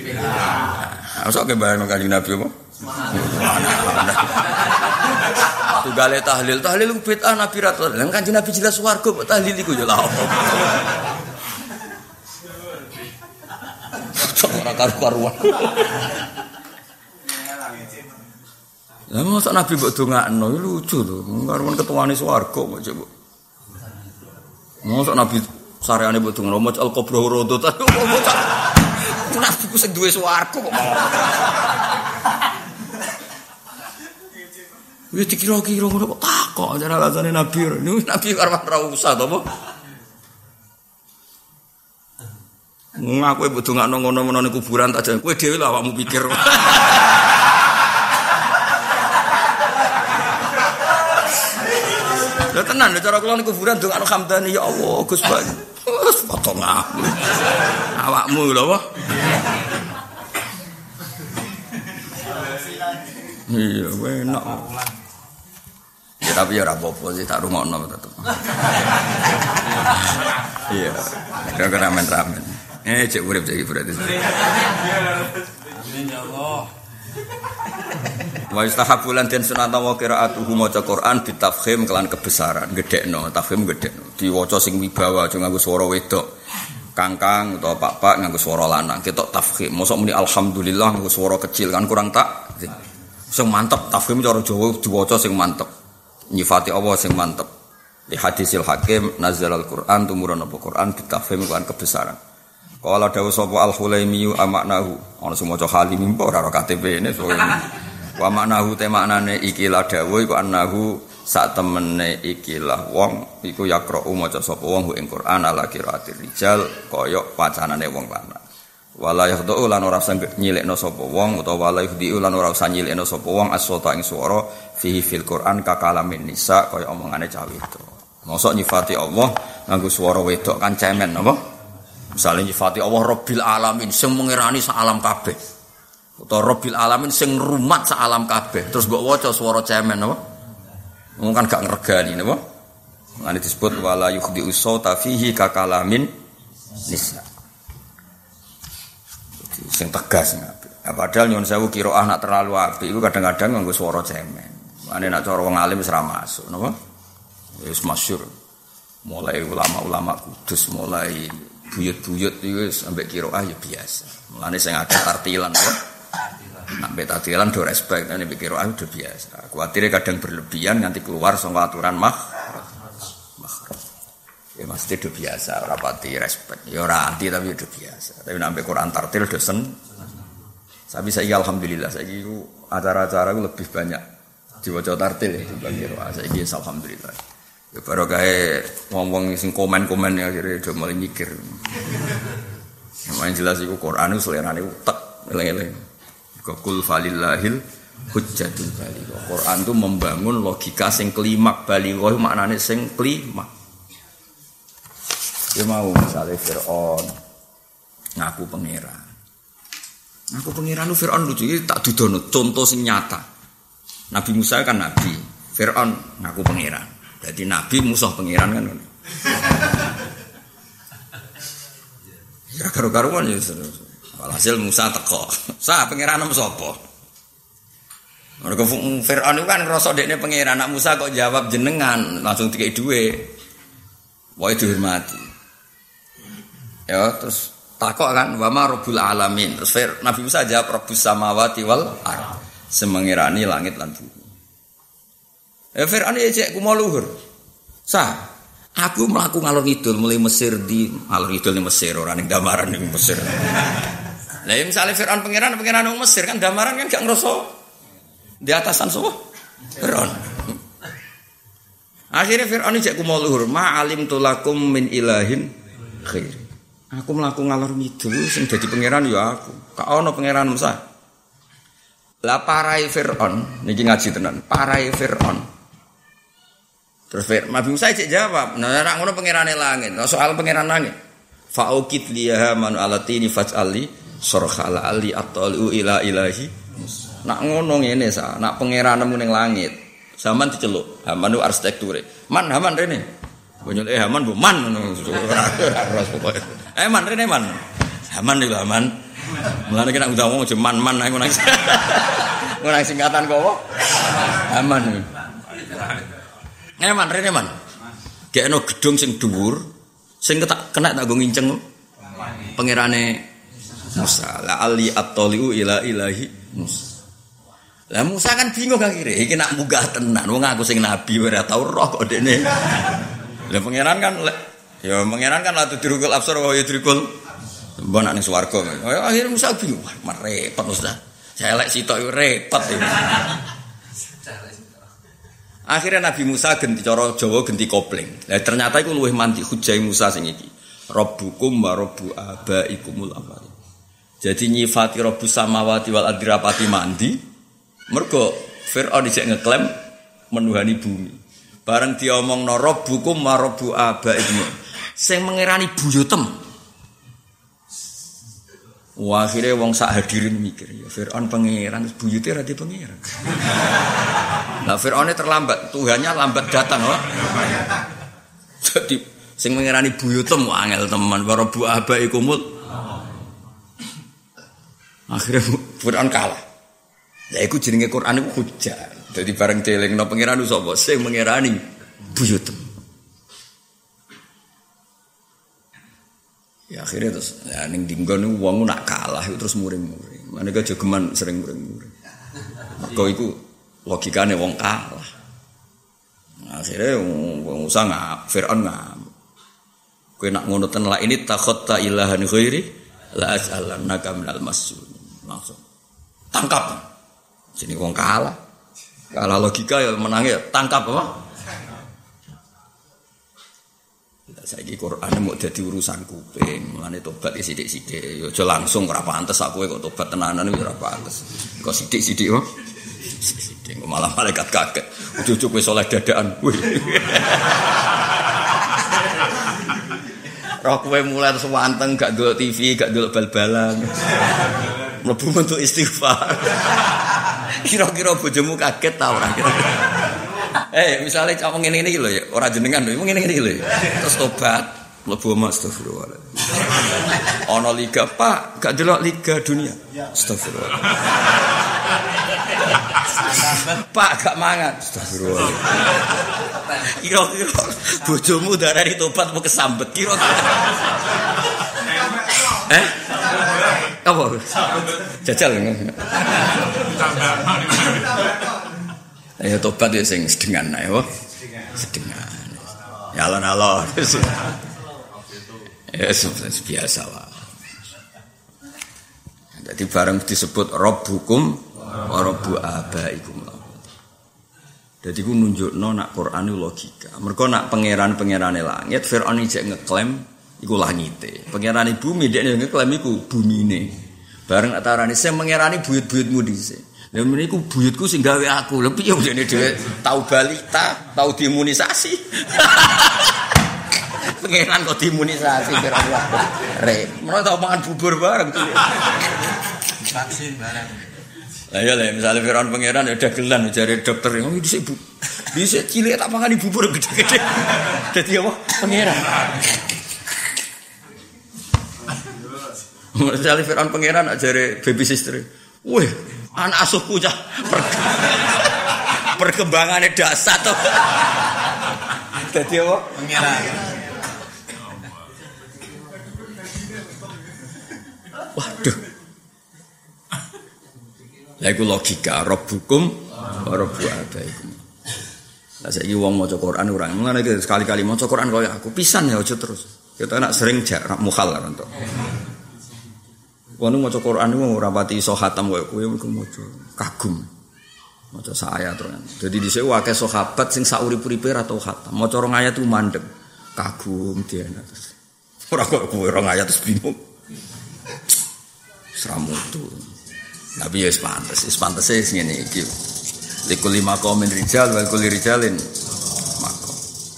Mosok ke bareng Kanjeng Nabi apa? Tunggale tahlil ku bid'ah Nabi ra. Lah Kanjeng Nabi jelas swarga kok tahlil iku ya lha apa. Ora karu-karuan. Lah mosok Nabi mbok dongakno lucu lho. Karuan ketuane swarga kok coba. Mosok Nabi sareane mbok dongakno maca al-qabra rodot. Nabi ku sing duwe swarga kok malah. Wis dikira-kira ngono kok takok cara alasane Nabi. Nabi karo ora usah to apa? Ngaku mbok dongakno ngono-ngono ning kuburan tak kowe dhewe lho awakmu pikir. Lha tenan cara kula ning kuburan dongakno hamdani ya Allah Gus Pak. Wes potong awakmu lho apa? Iya, enak. Ya tapi ya ora apa-apa sih tak rungokno tetep. Iya. Kira ramen-ramen. Cek urip iki berarti. Amin ya Allah. Wa istahabbu lan den sunata wa qiraatuhu maca Quran bitafkhim kelan kebesaran, gedhekno, tafkhim gedhekno. Diwaca sing wibawa aja nganggo swara wedok. Kangkang utawa pak-pak nganggo swara lanang, ketok tafkhim. Mosok muni alhamdulillah nganggo swara kecil kan kurang tak. Sing mantep tafkhim cara Jawa diwaca sing mantep. Nyifati Allah sing mantep. Di hadisil hakim nazalal Quran tumurun apa Quran bitafkhim kan kebesaran. Qala dawu sapa al-Hulaimi amaknahu ana sing maca Halim ora KTP ne wa maknahu te maknane ikilah dawuh iku annahu sak temene ikilah wong iku yaqra'u maca sapa wong ing Quran ala qiraatir rijal kaya wacanane wong lanang wala yahdhu lan ora usah nyilekno sapa wong utawa wala yahdhu lan ora usah nyilekno sapa wong as-sota ing swara fihi fil Quran kakalamin nisa kaya omongane cah wedok mosok nyifati Allah nganggo swara wedok kan cemen apa misale nyifati Allah Rabbil alamin sing mengirani sak alam kabeh utawa Rabbil alamin sing rumat sak alam kabeh terus mbok waca swara cemen apa mung kan gak ngregani napa ngene disebut wala yukhdi usauta fihi kakalamin nisa sing tegas apik. Padahal nyuwun sewu qiraah nak terlalu apik iku kadang-kadang nganggo swara cemen. Mane nak cara wong alim wis ra masuk napa? Wis masyhur. Mulai ulama-ulama Kudus, mulai buyut-buyut iki wis ambek qiraah ya biasa. Mulane sing akeh tartilan apa? Nak mbek tartilan do respect nek mbek qiraah udah biasa. Kuwatire kadang berlebihan nganti keluar saka aturan ya mesti udah biasa, rapati respect. Ya ora anti tapi udah biasa. Tapi sampai Quran tartil dosen. Tapi saya alhamdulillah saya itu acara-acara itu lebih banyak diwaca tartil ya dibanding qiraah. Saya ini alhamdulillah. Ya baru kayak ngomong sing komen-komen ya akhirnya udah mulai mikir. Yang jelas itu Quran itu selerane utek eleng-eleng. Qul falillahil hujjatul baligh. Quran itu membangun logika sing klimak baligh maknane sing klimak. Dia mau misalnya Fir'aun ngaku pangeran. Ngaku pangeran itu Fir'aun lucu, tak dudono contoh sing nyata. Nabi Musa kan nabi, Fir'aun ngaku pangeran. Jadi nabi musuh pangeran kan. Ya karu-karuan ya. Walhasil Musa teko. Sa pangeran sapa? Mergo Fir'aun itu kan ngrasa dekne pangeran, anak Musa kok jawab jenengan, langsung dikei dhuwit. Wae dihormati. Ya terus takok kan wa ma rabbul alamin terus Nabi Musa jawab rabbus samawati wal ardh semengirani langit lan bumi. Fir'aun cek ku mau luhur. Aku mlaku ngalor ngidul mulai Mesir di ngalor ngidul ning Mesir ora ning Damaran ning Mesir. Lah misale Fir'aun pangeran ning Mesir kan Damaran kan gak ngrasa di atasan sapa? Fir'aun. Akhirnya Fir'aun cek ku mau luhur ma alim tulakum min ilahin khair. Aku mlaku ngalor ngidul sing dadi pangeran ya aku. Kak ono pangeran Musa. Lah parai Fir'aun niki ngaji tenan. Parai Fir'aun. Terus Nabi Musa cek jawab, "Nah nek ngono pangerane langit, soal pangeran langit. Fa'ukit liha man alatini faj'ali surkhala ali atlu ila ilahi." Nak ngono ngene sa, nak pangeranmu ning langit. Zaman diceluk, Haman ku arsitekture. Man Haman rene. Bonyol Haman bu man ngono. Ora pokoke. Man rene man. Haman iki Haman. Mulane kena udah ngomong man ae ngono. Ngono singkatan kok apa? Haman. Ngeman rene man. Gekno gedung sing dhuwur, sing kena tak go nginceng pangerane Musa. La ali at-taliu ila ilahi Musa. Lah Musa kan bingung akhire, iki nak munggah tenan wong aku sing nabi ora tau roh kok dekne. Lah pangeran kan la tudrikul absar wa yudrikul mbok nek ning swarga. Akhire Musa bingung, wah repot Musa. Celek sitok repot iki. Akhirnya Nabi Musa genti cara Jawa genti kopling. Lah ternyata iku luwih mandi hujai Musa sing iki. Rabbukum wa rabbu abaikumul awwal. Jadi nyifati Rabbus samawati wal ardi rapati mandi. Mergo Firaun dicek ngeklaim menuhani bumi. Bareng diomongno Rabbukum wa rabbu abaikum. Sing mengerani buyutem. Wah, akhirnya wong sak hadirin mikir, ya Firaun pangeran, buyute ra di pangeran. Nah, Firaune terlambat, Tuhannya lambat datang, wah. Jadi sing mengerani buyutem angel teman, warabu abaikumul. Akhirnya Firaun kalah. Ya iku jenenge Quran iku hujah. Dadi bareng delingno pangeran sapa sing mengerani buyutem. Ya akhirnya terus ya ning dinggon wong nak kalah itu terus muring-muring. Maneka jogeman sering muring-muring. Mergo iku logikane wong kalah. Akhirnya wong usah Firaun ngamuk. Kowe nak ngono ten la ini takhatta ilahan ghairi la as'alannaka minal mas'ul. Langsung tangkap. Jadi wong kalah. Kalah logika ya menangi tangkap apa? Saiki Quran mau dadi urusan kuping, mulane tobat iki sithik-sithik. Ya aja langsung ora pantes aku kok tobat tenanan iki ora pantes. Kok sithik-sithik kok. Sithik malah malaikat kaget. Ujug-ujug wis oleh dadaan. Roh kowe mulai terus wanteng gak ndelok TV, gak ndelok bal-balan. Mlebu untuk istighfar. Kira-kira bojomu kaget ta ora kira-kira. Misalnya kamu ngene iki lho ya, ora jenengan lho, ngene iki lho. Terus tobat, mlebu astagfirullah. Ana liga, Pak, gak delok liga dunia. Astagfirullah. Pak, gak mangan. Astagfirullah. Kira-kira bojomu darani tobat mau kesambet kira-kira. Apa? Jajal. Ya tobat ya sing sedengan ae wae. Sedengan. Ya alon-alon. Ya biasa wae. Jadi bareng disebut Rabbukum wa rabbu abaikum. Jadi ku nunjukno nak Quran itu logika. Mergo nak pangeran-pangerane langit Firaun iki ngeklaim iku langite. Pangerane bumi dekne ngeklaim iku bumine. Bareng atarane sing mengerani buyut-buyutmu dhisik. Lha meniku buyutku sing gawe aku. Lha piye dene dhewe tau balita, tau diimunisasi. Pengenan kok diimunisasi kira-kira. Menawa tau mangan bubur bareng tuh. Vaksin bareng. Lah ya lha misale Firaun pangeran ya dagelan jare dokter ngomong dhisik Bu. Dhisik cilik tak mangani bubur gede-gede. Dadi apa? Pangeran. Misale Firaun pangeran jare baby sister. Wih, anak asuhku cah perkembangannya dasar tuh. Dadi apa? Pangeran. Waduh. Lah iku logika Rabbukum wa rabbu abaikum. Lah saiki wong maca Quran ora ngene iki sekali-kali maca Quran kaya aku pisan ya aja terus. Kita nak sering jarak mukhal kan to. Wong maca Quran iku ora pati iso khatam koyo kowe iku maca kagum. Maca saya terus. Jadi dhisik akeh sahabat sing saurip-uripe ora tau khatam. Maca rong ayat ku mandeg. Kagum diana terus. Ora kok kowe rong ayat terus bingung. Sramutu. Tapi ya sepantese ngene iki. Likul lima qaumin rijal wa kulli rijalin maqam.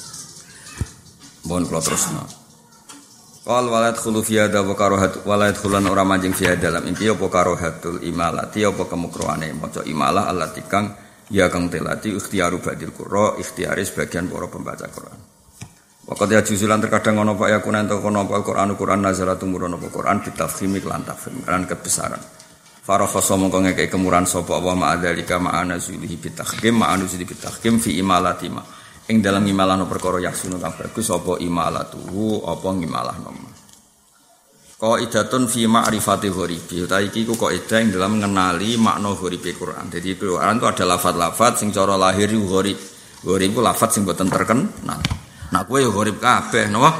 Mohon kula terusna. Qal walad khulu fi hada wa karahat walad khulan ora manjing fi dalam iki apa karahatul imalati apa kemukroane maca imalah allati kang ya kang telati ikhtiaru badil qurra ikhtiare sebagian para pembaca Quran. Waqad ya juzulan terkadang ana apa ya kunan to kono apa Quran nazalatu murun apa Quran bitafkhimi lan tafkhim kan kebesaran. Farakha mongko ngeke kemuran sapa wa ma'adzalika ma'ana zulihi bitahkim ma'anu zulihi bitahkim fi imalati ma ing dalam ngimalahno perkara yaksunu kang bagus apa imalatuhu apa ngimalahno. Qaidatun fi ma'rifati ghoribi. Utawi iki ku kaidah ing dalam mengenali makna ghoribi Quran. Jadi Quran itu ada lafaz-lafaz sing cara lahir iku ghorib. Ghorib ku lafaz sing boten terkenal. Nah kowe ya ghorib kabeh napa?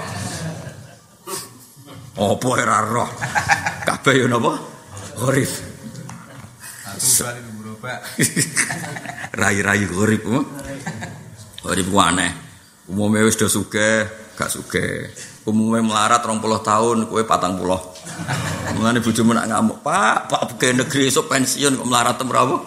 Apa ora roh? Kabeh ya napa? Ghorib. Aku bali berubah. Rai-rai ghorib. Ghorib ku aneh. Umume wis do sugih, gak sugih. Umume melarat 20 tahun, kowe 40. Mulane bojomu nak ngamuk, Pak pegawai negeri esuk pensiun kok melarat berapa?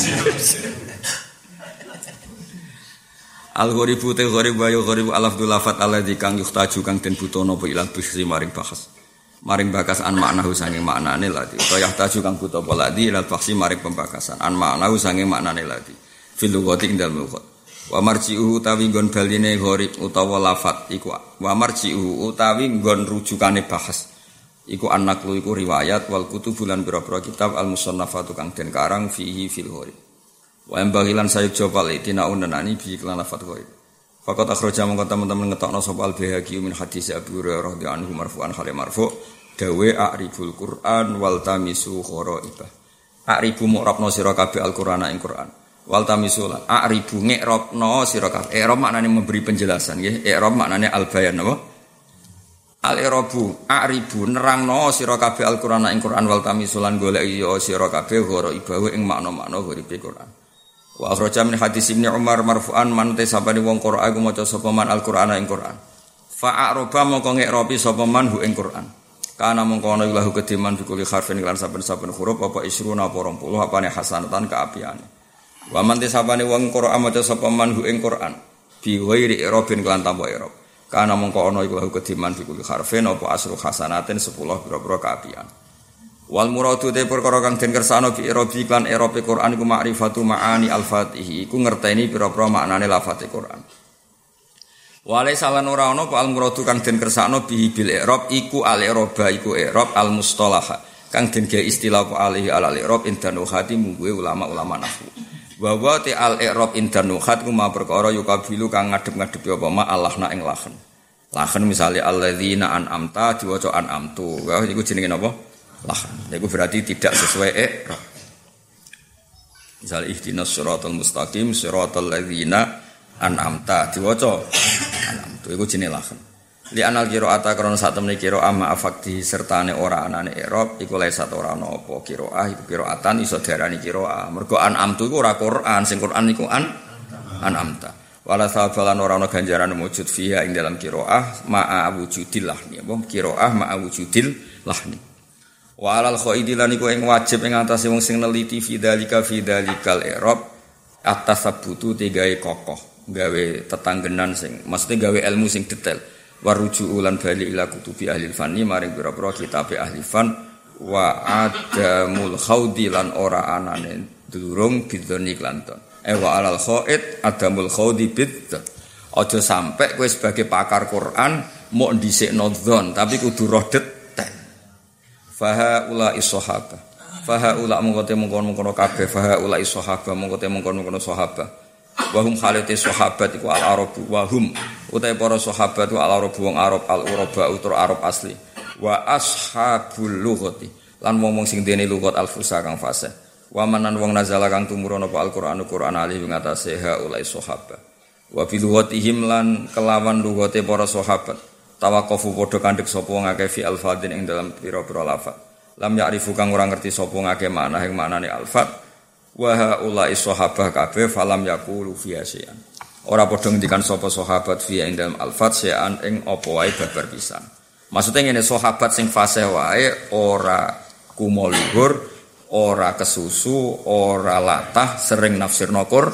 Al-ghoribu te ghorib wa ghoribu al-afdul lafat alladzi kang yuhtaju kang den butono apa ilal bihri maring bahas. Maring bakas an maknahu sanging maknane lati. Kaya yuhtaju kang buta apa lati ilal bahsi maring pembakasan. An maknahu sanging maknane lati. Fil lughati ing dalem lughat. Wa marji'uhu utawi nggon baline ghorib utawa lafat iku wa marji'uhu utawi nggon rujukane bahas iku annaqlu iku riwayat wal kutubulan pira-pira kitab al musannafatu kang den karang fihi fil ghorib wa embagilan sayuk jopal itina unanani bi iklan lafat ghorib faqat akhraja mongko teman-teman ngetokno sapa al bihaqi min hadis Abu Hurairah radhiyallahu anhu marfu'an khali marfu' dawe a'ribul Qur'an wal tamisu gharaibah a'ribu mu'rabna sira kabeh al-Qur'ana ing Qur'an wal tamisula a'ribu ngi'rabna sira kabeh i'rab maknane memberi penjelasan nggih i'rab maknane al-bayan napa al-i'rabu a'ribu nerangno sira kabeh al-Qur'an ing Qur'an wal tamisulan golek ya sira kabeh ghoraibahu ing makna-makna ghoribe Qur'an wa akhraja min hadis Ibnu Umar marfu'an man tesapane wong Qur'an iku maca sapa man al-Qur'an ing Qur'an fa'aroba mongko ngi'rabi sapa man hu ing Qur'an kana mongko ana ilahu kediman bikuli harfin lan saben-saben huruf apa isruna apa 20 apane hasanatan kaapiane wa man tisabane wong Qur'an maca sapa man hu ing Qur'an bi ghairi irabin kan tanpa irab kana mongko ana iku kediman bi kulli harfin apa asru hasanatin 10 pira-pira kaapian wal muradu te perkara kang den kersane bi irabi kan irabe Qur'an iku ma'rifatu ma'ani al-fatih iku ngerteni pira-pira maknane lafate Qur'an wale salan ora ana apa al muradu kang den kersane bi bil irab iku al-iraba iku irab al-mustalah kang den ge istilah alihi al-irab indanu hati mungguhe ulama-ulama nahwu bahwa ti al-i'rab indan nuhat ku ma perkara yukabilu kang ngadep-ngadepi apa ma Allahna ing lahen. Lahen misale alladzina an'amta diwaca an'amtu. Wah iku jenenge napa? Lahen. Iku berarti tidak sesuai i'rab. Misal ihdinas siratal mustaqim siratal ladzina an'amta diwaca an'amtu. Iku jenenge lahen. Li anal qiraata krana sak temene qiraah ma afakti sertane ora anane i'rab iku laisat ora ana apa qiraah iku qiraatan iso diarani qiraah mergo an'amtu iku ora Quran sing Quran iku an'amta wala sabalan ora ana ganjaran wujud fiha ing dalam qiraah ma'a wujudil lahni apa qiraah ma'a wujudil lahni wa alal khaidilan iku ing wajib ing atase wong sing neliti fidzalikal i'rab at-tasabbutu tegae kokoh gawe tetanggenan sing maksudnya gawe ilmu sing detail waruju ulan bali ila kutubi ahli fanni maring pira-pira kitab ahli fan wa adamul khaudi lan ora anane durung bidzoni klanton wa alal khaid adamul khaudi bid aja sampe kowe sebagai pakar Quran mok dhisikno dzon tapi kudu roh detail faha ula ishahaba faha ula mongko mengkono kabeh faha ula ishahaba mongko mengkono sahabat wahum khalite sahabat iku al-arabu wahum utahe para sahabat iku al-arabu wong Arab al-uraba utur Arab asli wa ashabul lughati lan wong sing dene lughat al-fusa kang fasih wa manan wong nazala kang tumurun apa al-Qur'an alih ing atase haulai sahabat wa bi lughatihim lan kelawan lughate para sahabat tawaqqafu padha kandhek sapa wong akeh fi al-fadin ing dalam pira-pira lafaz lam ya'rifu kang ora ngerti sapa ngake makna ing maknane al-fad wa haula'i sahabah kabeh falam yaqulu fi syai'an ora padha ngendikan sapa sahabat fi ing dalam al-fat syai'an ing apa wae babar pisan maksudnya ngene sahabat sing fasih wae ora kumo luhur ora kesusu ora latah sering nafsirna Qur'an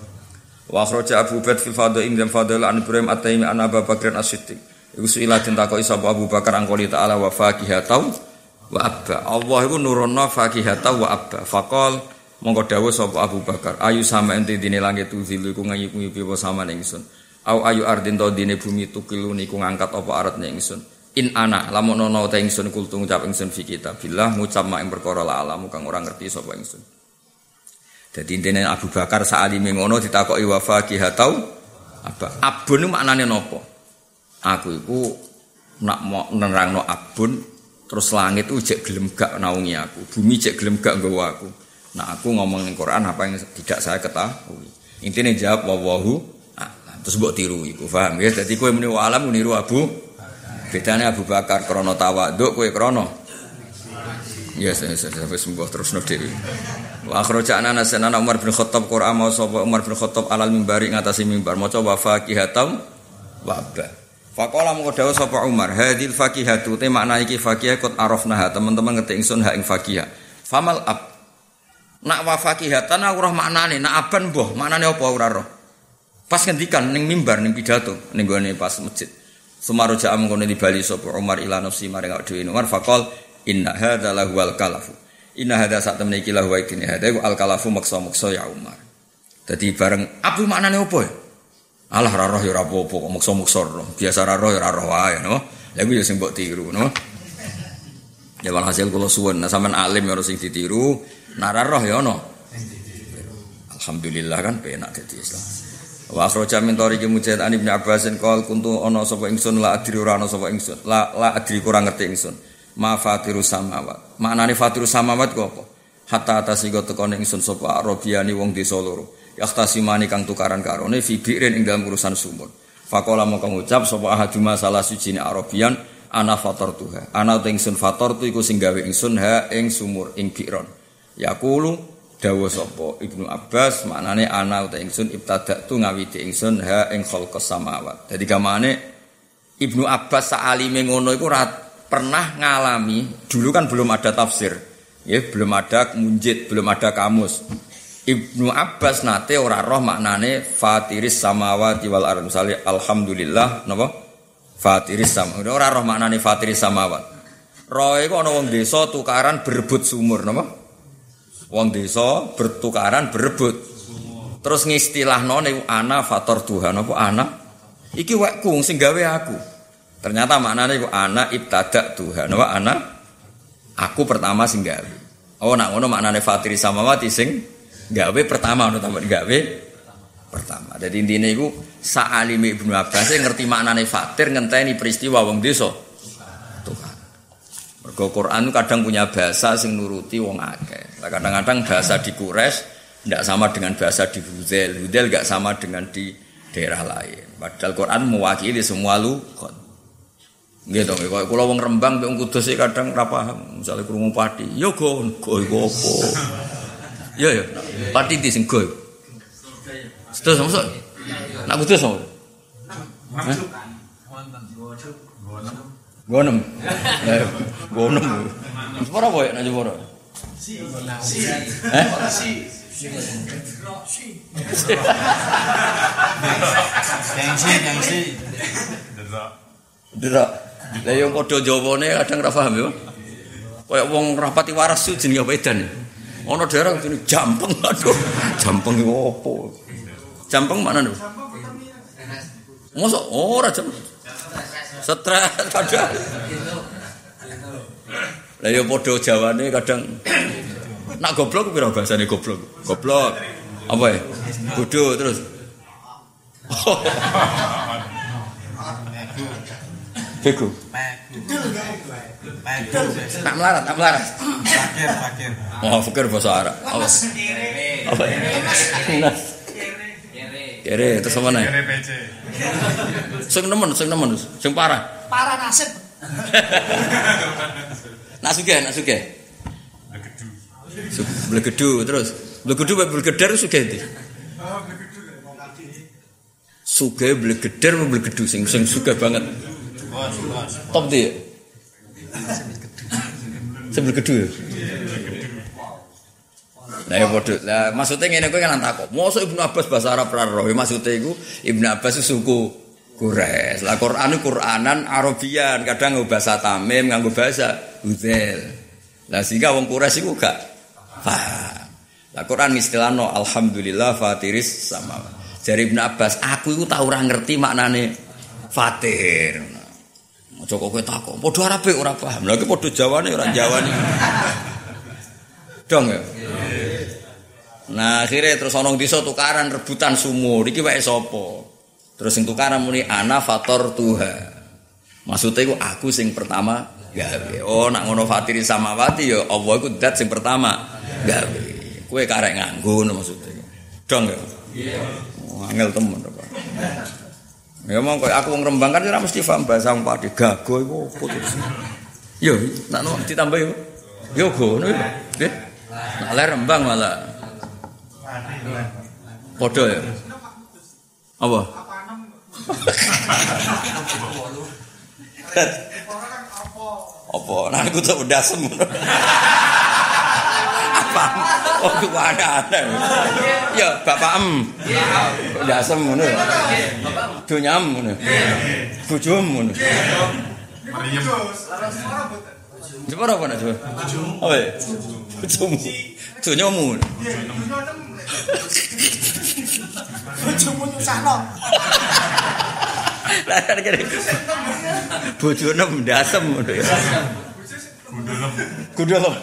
wa akhraja Abu Bakar fil fadhil ing dalam fadhil an Ibrahim at-Taimi an Abu Bakar as-Siddiq iku suila takoki sapa Abu Bakar angkoli ta'ala wa faqihatau wa abba Allah iku nurunna faqihatau wa abba faqal mongko dawuh sapa Abu Bakar ayu sama ente dine langit tuzilu iku ngayupi apa sama ingsun au ayu ardin to dine bumi tukilu niku ngangkat apa aratne ingsun in ana lamun ana ta ingsun kultu ngucap ingsun fi kitabillah ngucap mak ing perkara la alamu kang ora ngerti sapa ingsun dadi intine Abu Bakar saalime ngono ditakoki wa faqihatau Abun itu maknanya nopo. Aku itu nak mau nerangno abun, terus langit itu jek gelem gak naungi aku, bumi jek gelem gak nggawa aku. Nah aku ngomongin Quran apa yang tidak saya ketahui. Intinya jawab wallahu a'lam. Terus mbok tiru iku, paham ya? Dadi kowe muni wa alam niru Abu. Bedane Abu Bakar krana tawaduk, kowe krana yes, sembuh terus dhewe. Wa akhrajana nasana Umar bin Khattab Quran mau sapa Umar bin Khattab alal mimbari ngatasi mimbar maca wa faqihatam wa abba. Faqala mengko dawuh sapa Umar, hadil faqihatu te makna iki faqihah qad arafnaha, teman-teman ngerti ingsun ha ing faqihah. Famal ab. Nak wa faqihatan ora maknane, nak aban mbah maknane apa ora roh. Pas ngendikan ning mimbar ning pidato ning gone pas masjid. Sumaro ja'a mengko dibali sapa Umar ila nafsi maring awake dhewe Umar faqal inna hadza lahwal kalafu. Inna hadza sak temene iki lahu idine hadza al kalafu maksa-maksa ya Umar. Dadi bareng abu maknane opo ya? Alah ra roh ya ora apa-apa kok maksa-maksa roh. Biasa ra roh ya ora roh wae no. Lha iku ya sing mbok tiru no. Ya walhasil kula suwun sampean alim ya sing ditiru, nek ra roh ya ono. Alhamdulillah kan penak dadi Islam. Wa akhraja min tariqi Mujahid an Ibnu Abbasin qol kuntu ana sapa ingsun la adri ora ana sapa ingsun. La adri kurang ngerti ingsun. Ma fatirus samawat. Maknane fatirus samawat ku apa? Hatta atasiga tekone ingsun sapa Arabiani wong desa loro. Yaktasimani kang tukaran karone fi bi'rin ing dalam urusan sumur. Faqala maka ngucap sapa ahaduma salah sijine Arabian ana fatartuha. Ana ingsun fatartu iku sing gawe ingsun ha ing sumur ing bi'ron. Yaqulu dawuh sapa Ibnu Abbas maknane ana uta ingsun ibtada'tu ngawiti ingsun ha ing khalqas samawat. Dadi gamane Ibnu Abbas saalime ngono iku pernah ngalami, dulu kan belum ada tafsir, ya, belum ada munjid, belum ada kamus. Ibnu Abbas nate ora roh maknane fatiris samawati wal ardh. Misale alhamdulillah napa? Fatiris samawati. Ora roh maknane fatiris samawat. Roh iku ana wong desa tukaran berebut sumur napa? Wong desa bertukaran berebut. Terus ngistilahno niku ana fator Tuhan napa ana? Iki wekku sing gawe aku. Ternyata maknanya itu anak ibtadak Tuhan. Nama anak aku pertama sing gawe. Oh nak ngono maknane fatiri samawati sing gawe pertama ono tambah gawe pertama. Jadi intine iku sa'alime Ibnu Abbas ngerti maknane fatir ngenteni peristiwa wong desa. Tuhan. Mergo Quran kadang punya bahasa sing nuruti wong akeh. Kadang-kadang bahasa di Quraisy ndak sama dengan bahasa di Hudzail. Hudzail enggak sama dengan di daerah lain. Padahal Quran mewakili semua lugat. Nggih to, kok kula wong Rembang mek wong Kudus kadang ora paham. Misale krungu pati, ya go iku apa? Ya. Pati di sing go. Setus maksud. Nak Kudus apa? Gonem. Gonem. Separa apa ya nak separa? Gengsi. Derak. Lah yo padha Jawane kadang ora paham yo. Kayak wong rapati waras su jenenge apa edan. Ana daerah jenenge Jampeng. Aduh, Jampeng iku opo? Jampeng mana lho? Mosok ora jam. Stres padahal. Lah yo padha Jawane kadang nak goblok pira bahasane goblok? Goblok. Apa ya? Bodoh terus. Bego. Tak melarat. Fakir. Oh, fakir bahasa Arab. Apa? Kere, terus mana? Kere PC. Sing nemen, sing parah. Parah nasib. Nak sugih. Blegedu terus. Blegeder sugih ndi? Sugih blegeder sing sugih banget. Top dia. Sebelum kedua. Nah ya bodoh. Lah maksudnya ngene kowe kan takok. Mosok Ibnu Abbas bahasa Arab ra roh. Maksudnya iku Ibnu Abbas suku Quraisy. Lah Quran Quranan Arabian, kadang nggo bahasa Tamim, nganggo bahasa Hudzail. Lah sehingga wong Quraisy iku gak paham. Lah Quran istilahno alhamdulillah fatiris samawat. Jare Ibnu Abbas, aku iku tau ora ngerti maknane fatir. Joko kowe takok, padha Arabe ora paham. Lha iki padha Jawane ora Jawane. Dong ya. Nah, akhirnya terus ana desa tukaran rebutan sumur. Iki wae sapa? Terus sing tukaran muni ana fator tuha. Maksudnya iku aku sing pertama gawe. Oh nak ngono fatiri samawati ya Allah iku zat sing pertama gawe. Kowe karek nganggo maksudnya. Dong ya. Iya. Angel temen apa. Ya mong koyo aku wong Rembang kan ora mesti paham bahasa wong Pati. Gago iku opo to? Yo, nak ditambah yo. Yo ngono yo. Nggih. Nak le Rembang malah. Padha ya. Apa? Apa? Nah aku tuh udah semua. Apa? Oh ada. Ya bapak udah semua. Dunyam ngono. Bojom ngono. Coba apa nak coba? Apa? Bojomu. Dunyamu. Bojomu nyusahno. Lah kan kene. Bojone ndasem ngono ya. Gundulem.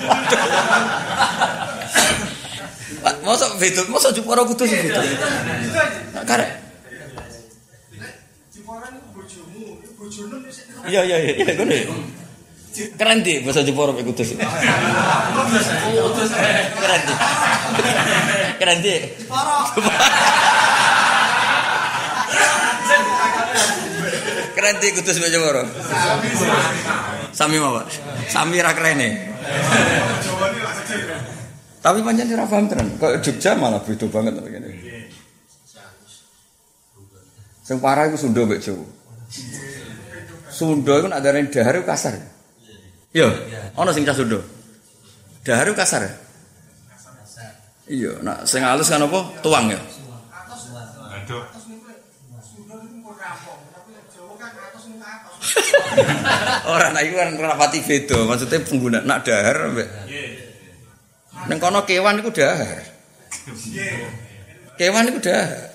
Mosok beda, mosok Jepara kudu sing beda. Karek. Jepara niku bojomu, bojone sik. Iya ngono ya. Keren di bahasa Jepara mek kudu sik. Keren di. Keren di. Jepara. Keren di kudu sik Jepara. Sami mawon. Sami ra kerene. Tapi pancen ora paham tenan. Kok Jogja malah beda banget ngene. Sing parah iku Sunda mek Jawa. Sunda iku nek darane dahar kasar. Iya, ana sing cah Sunda. Dahar kasar. Iya, nek sing halus kan apa? Tuang ya. Aduh. Ora nek iku kan rapati beda, maksudnya pengguna nak dahar mbek. Neng kono kewan iku dahar. Kewan iku dahar.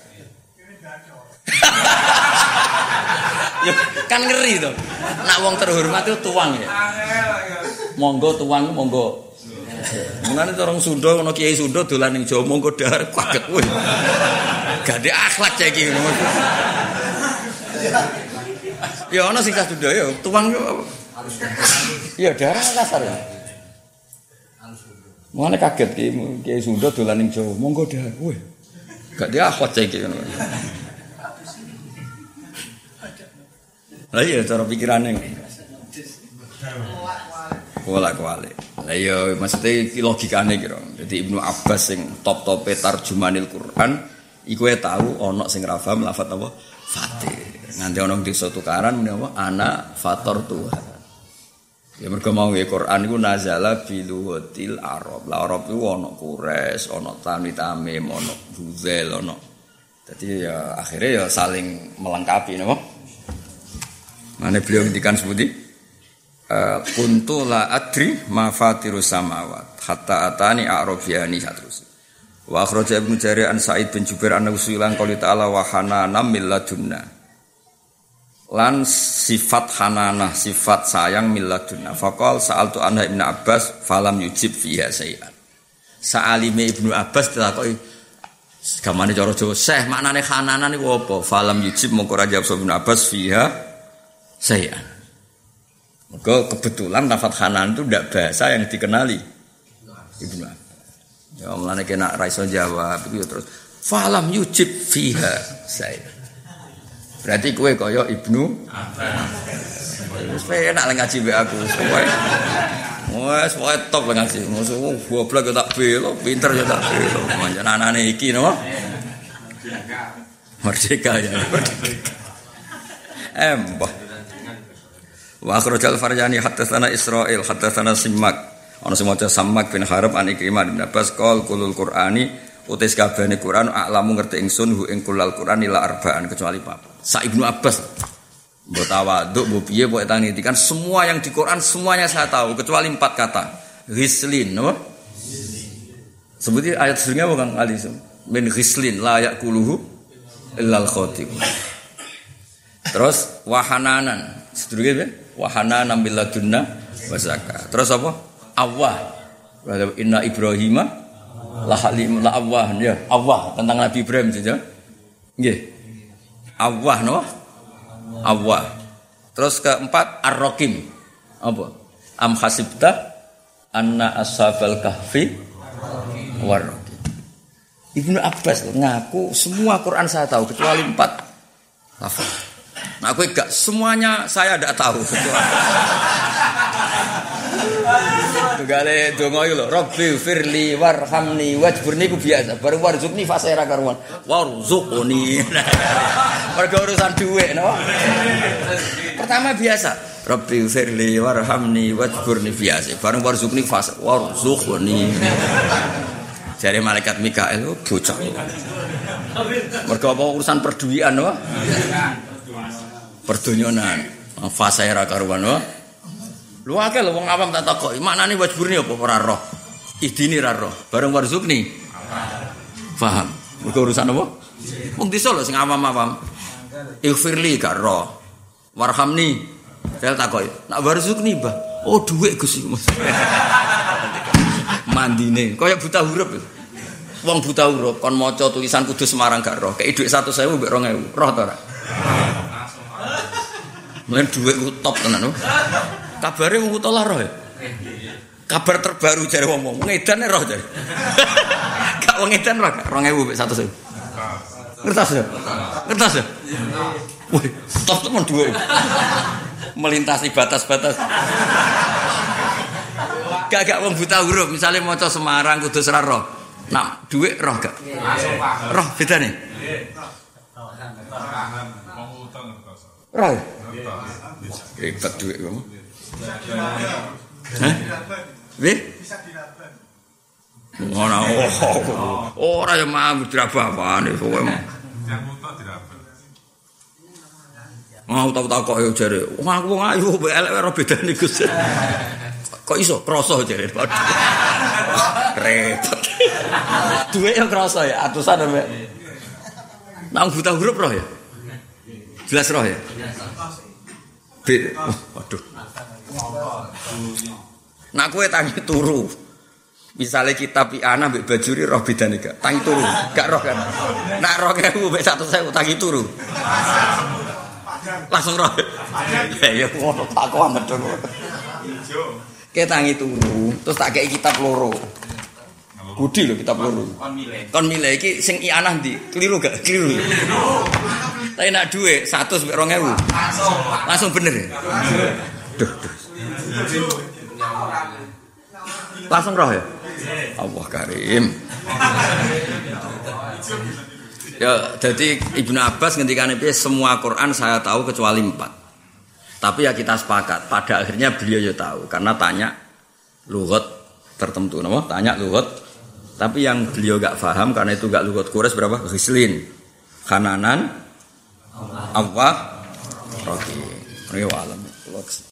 Ya kan ngeri to. Nak wong terhormat itu tuang ya. Monggo tuang monggo. Mulane orang Sunda ana kiai Sunda dolan ning Jawa monggo dahar kaget kowe. Gade akhlak cek iki. Ya ana sing Sunda ya tuang yo. Ya dahar kasar ya. Mulane kaget kiai Sunda dolan ning Jawa monggo dahar. Weh. Gak dia akhlak cek iki ngono. Lah iya cara pikirane. Kuali. Lah iya maksudnya logikane kira. Jadi Ibnu Abbas sing top-tope tarjumanil Quran iku tahu ana sing ra paham lafaz apa? Fatih. Nganti ana desa tukaran muni apa? Ana fator Tuhan. Ya mergo mau Quran iku nazala biluwatil Arab. Lah Arab iku ana Quraisy, ana Tamim, ana Buzail, ana. Dadi ya akhirnya ya saling melengkapi napa? Mane beliau ngendikan seperti kuntu la adri ma fatirus samawat hatta atani a'rabiyani terus. Wa akhraja Ibnu Jarir an Sa'id bin Jubair an usulan qouli ta'ala wa hananam min ladunna. Lan sifat hananah, sifat sayang min ladunna. Faqal sa'altu anha Ibnu Abbas falam yujib fiha sayan. Sa'alime Ibnu Abbas ditakoki gamane cara Jawa, "Syekh, maknane hananah niku apa?" Falam yujib mongko ra jawab Ibnu Abbas fiha saya. Maka kebetulan lafaz Hanan itu tidak bahasa yang dikenali Ibnu Abbas. Ya mulane kena ra iso jawab iku terus falam yujib fiha saya. Berarti kowe kaya Ibnu Abbas. Wis enak ngaji mbek aku. Wes wae top ngaji. Musuh goblok yo tak belo, pinter yo tak belo. Manjan anane iki no. Merdeka ya. Mbah. Wa akhrajal Faryani hadatsana Israil hadatsana Simmak ana semoga Sammak bin Harb an Ikrimah bin Abbas qol kulul Qur'ani utis kabehane Qur'an aklamu ngerti ingsun hu ing kulal Qur'an ila arba'an kecuali papat. Sa Ibnu Abbas mbok tawaduk mbok piye pokoke tanitikan semua yang di Qur'an semuanya saya tahu kecuali 4 kata. Ghislin no? Sebuti ayat sebelumnya bukan kali min ghislin la yaquluhu illal khatib. Terus wahananan sedurunge wahana nambil ladunna wasaka. Terus apa? Allah. Inna Ibrahima la halim la Allah ya. Allah tentang Nabi Ibrahim saja. Nggih. Awwah no? Awwah. Terus keempat ar-raqim. Apa? Am hasibta anna ashabal kahfi war-raqim. Ibnu Abbas ngaku semua Quran saya tahu kecuali 4 lafaz. Nah, aku enggak semuanya saya tidak tahu kecuali. Tugale donga iki lho, Rabbi firli warhamni wajburni ku biasa. Baru warzuqni fase ra karuan. Warzuqni. Mergo urusan dhuwit no. Pertama biasa. Rabbi firli warhamni wajburni biasa. Baru warzuqni fase warzuqni. Jare malaikat Mikael bocah. Mergo apa urusan perduwian no. Perdonyonan. Fase ra karuan no. Lu akeh lho wong awam tak takoki, maknane wajburni apa ora roh. Idine ra roh. Bareng warzuqni. Paham. Mergo urusan apa? Wong desa lho sing awam-awam. Ighfirli gak roh. Warhamni. Saya takoki, nak warzuqni, Mbah. Oh, dhuwit Gus iku. Mandine, kaya buta huruf. Wong buta huruf kon maca tulisan Kudus Semarang gak roh. Kei dhuwit 100.000 mbek 2.000. Roh ta ora? Mlen dhuwit ku top tenan. Kabare wong utawa roh ya. Kabar terbaru jare wong edan roh jare. Gak wong edan roh 2.000 mbek 100.000. Ngertos ya? Ngertos ya? Wih, top temen dhuwit. Melintasi batas-batas. Gak wong buta huruf, misalnya maca Semarang Kudus ra roh. Nah, dhuwit roh gak? Roh bedane? Roh. Ribet dhuwit kamu. Hah? Bisa diraba. Ngono. Ora ya mau diraba-abane kowe. Yang muta diraba. Mau tau-tau kok yo jare. Wong aku wong ayu mbek elek ora bedane Gus. Kok iso krasa jare. Repot. Duwe yo krasa ya atusan mbek. Nang buta huruf roh ya. Jelas roh ya. Waduh. Nak kowe tangi turu. Misale kitab I'anah mbek Bajuri roh bedane gak? Tangi turu, gak roh kan. Nak 2.000 mbek 100.000 tangi turu. Langsung roh. Ya ngono takokan medhong. Ke tangi turu, terus tak kei kitab loro. Budi lho kitab loro. Kon milih iki sing I'anah ndi? Keliru gak? Keliru. Tapi nak duit 100 mbek 2.000. Langsung bener ya? Duh. Langsung roh ya? Allah Karim. Ya, jadi Ibnu Abbas ngendikane piye semua Quran saya tahu kecuali 4. Tapi ya kita sepakat, pada akhirnya beliau ya tahu karena tanya lughat tertentu, napa? Tanya lughat. Tapi yang beliau enggak paham karena itu enggak lughat Quraisy berapa? Ghislin, Khananan, Awwah, Raqi. Alam.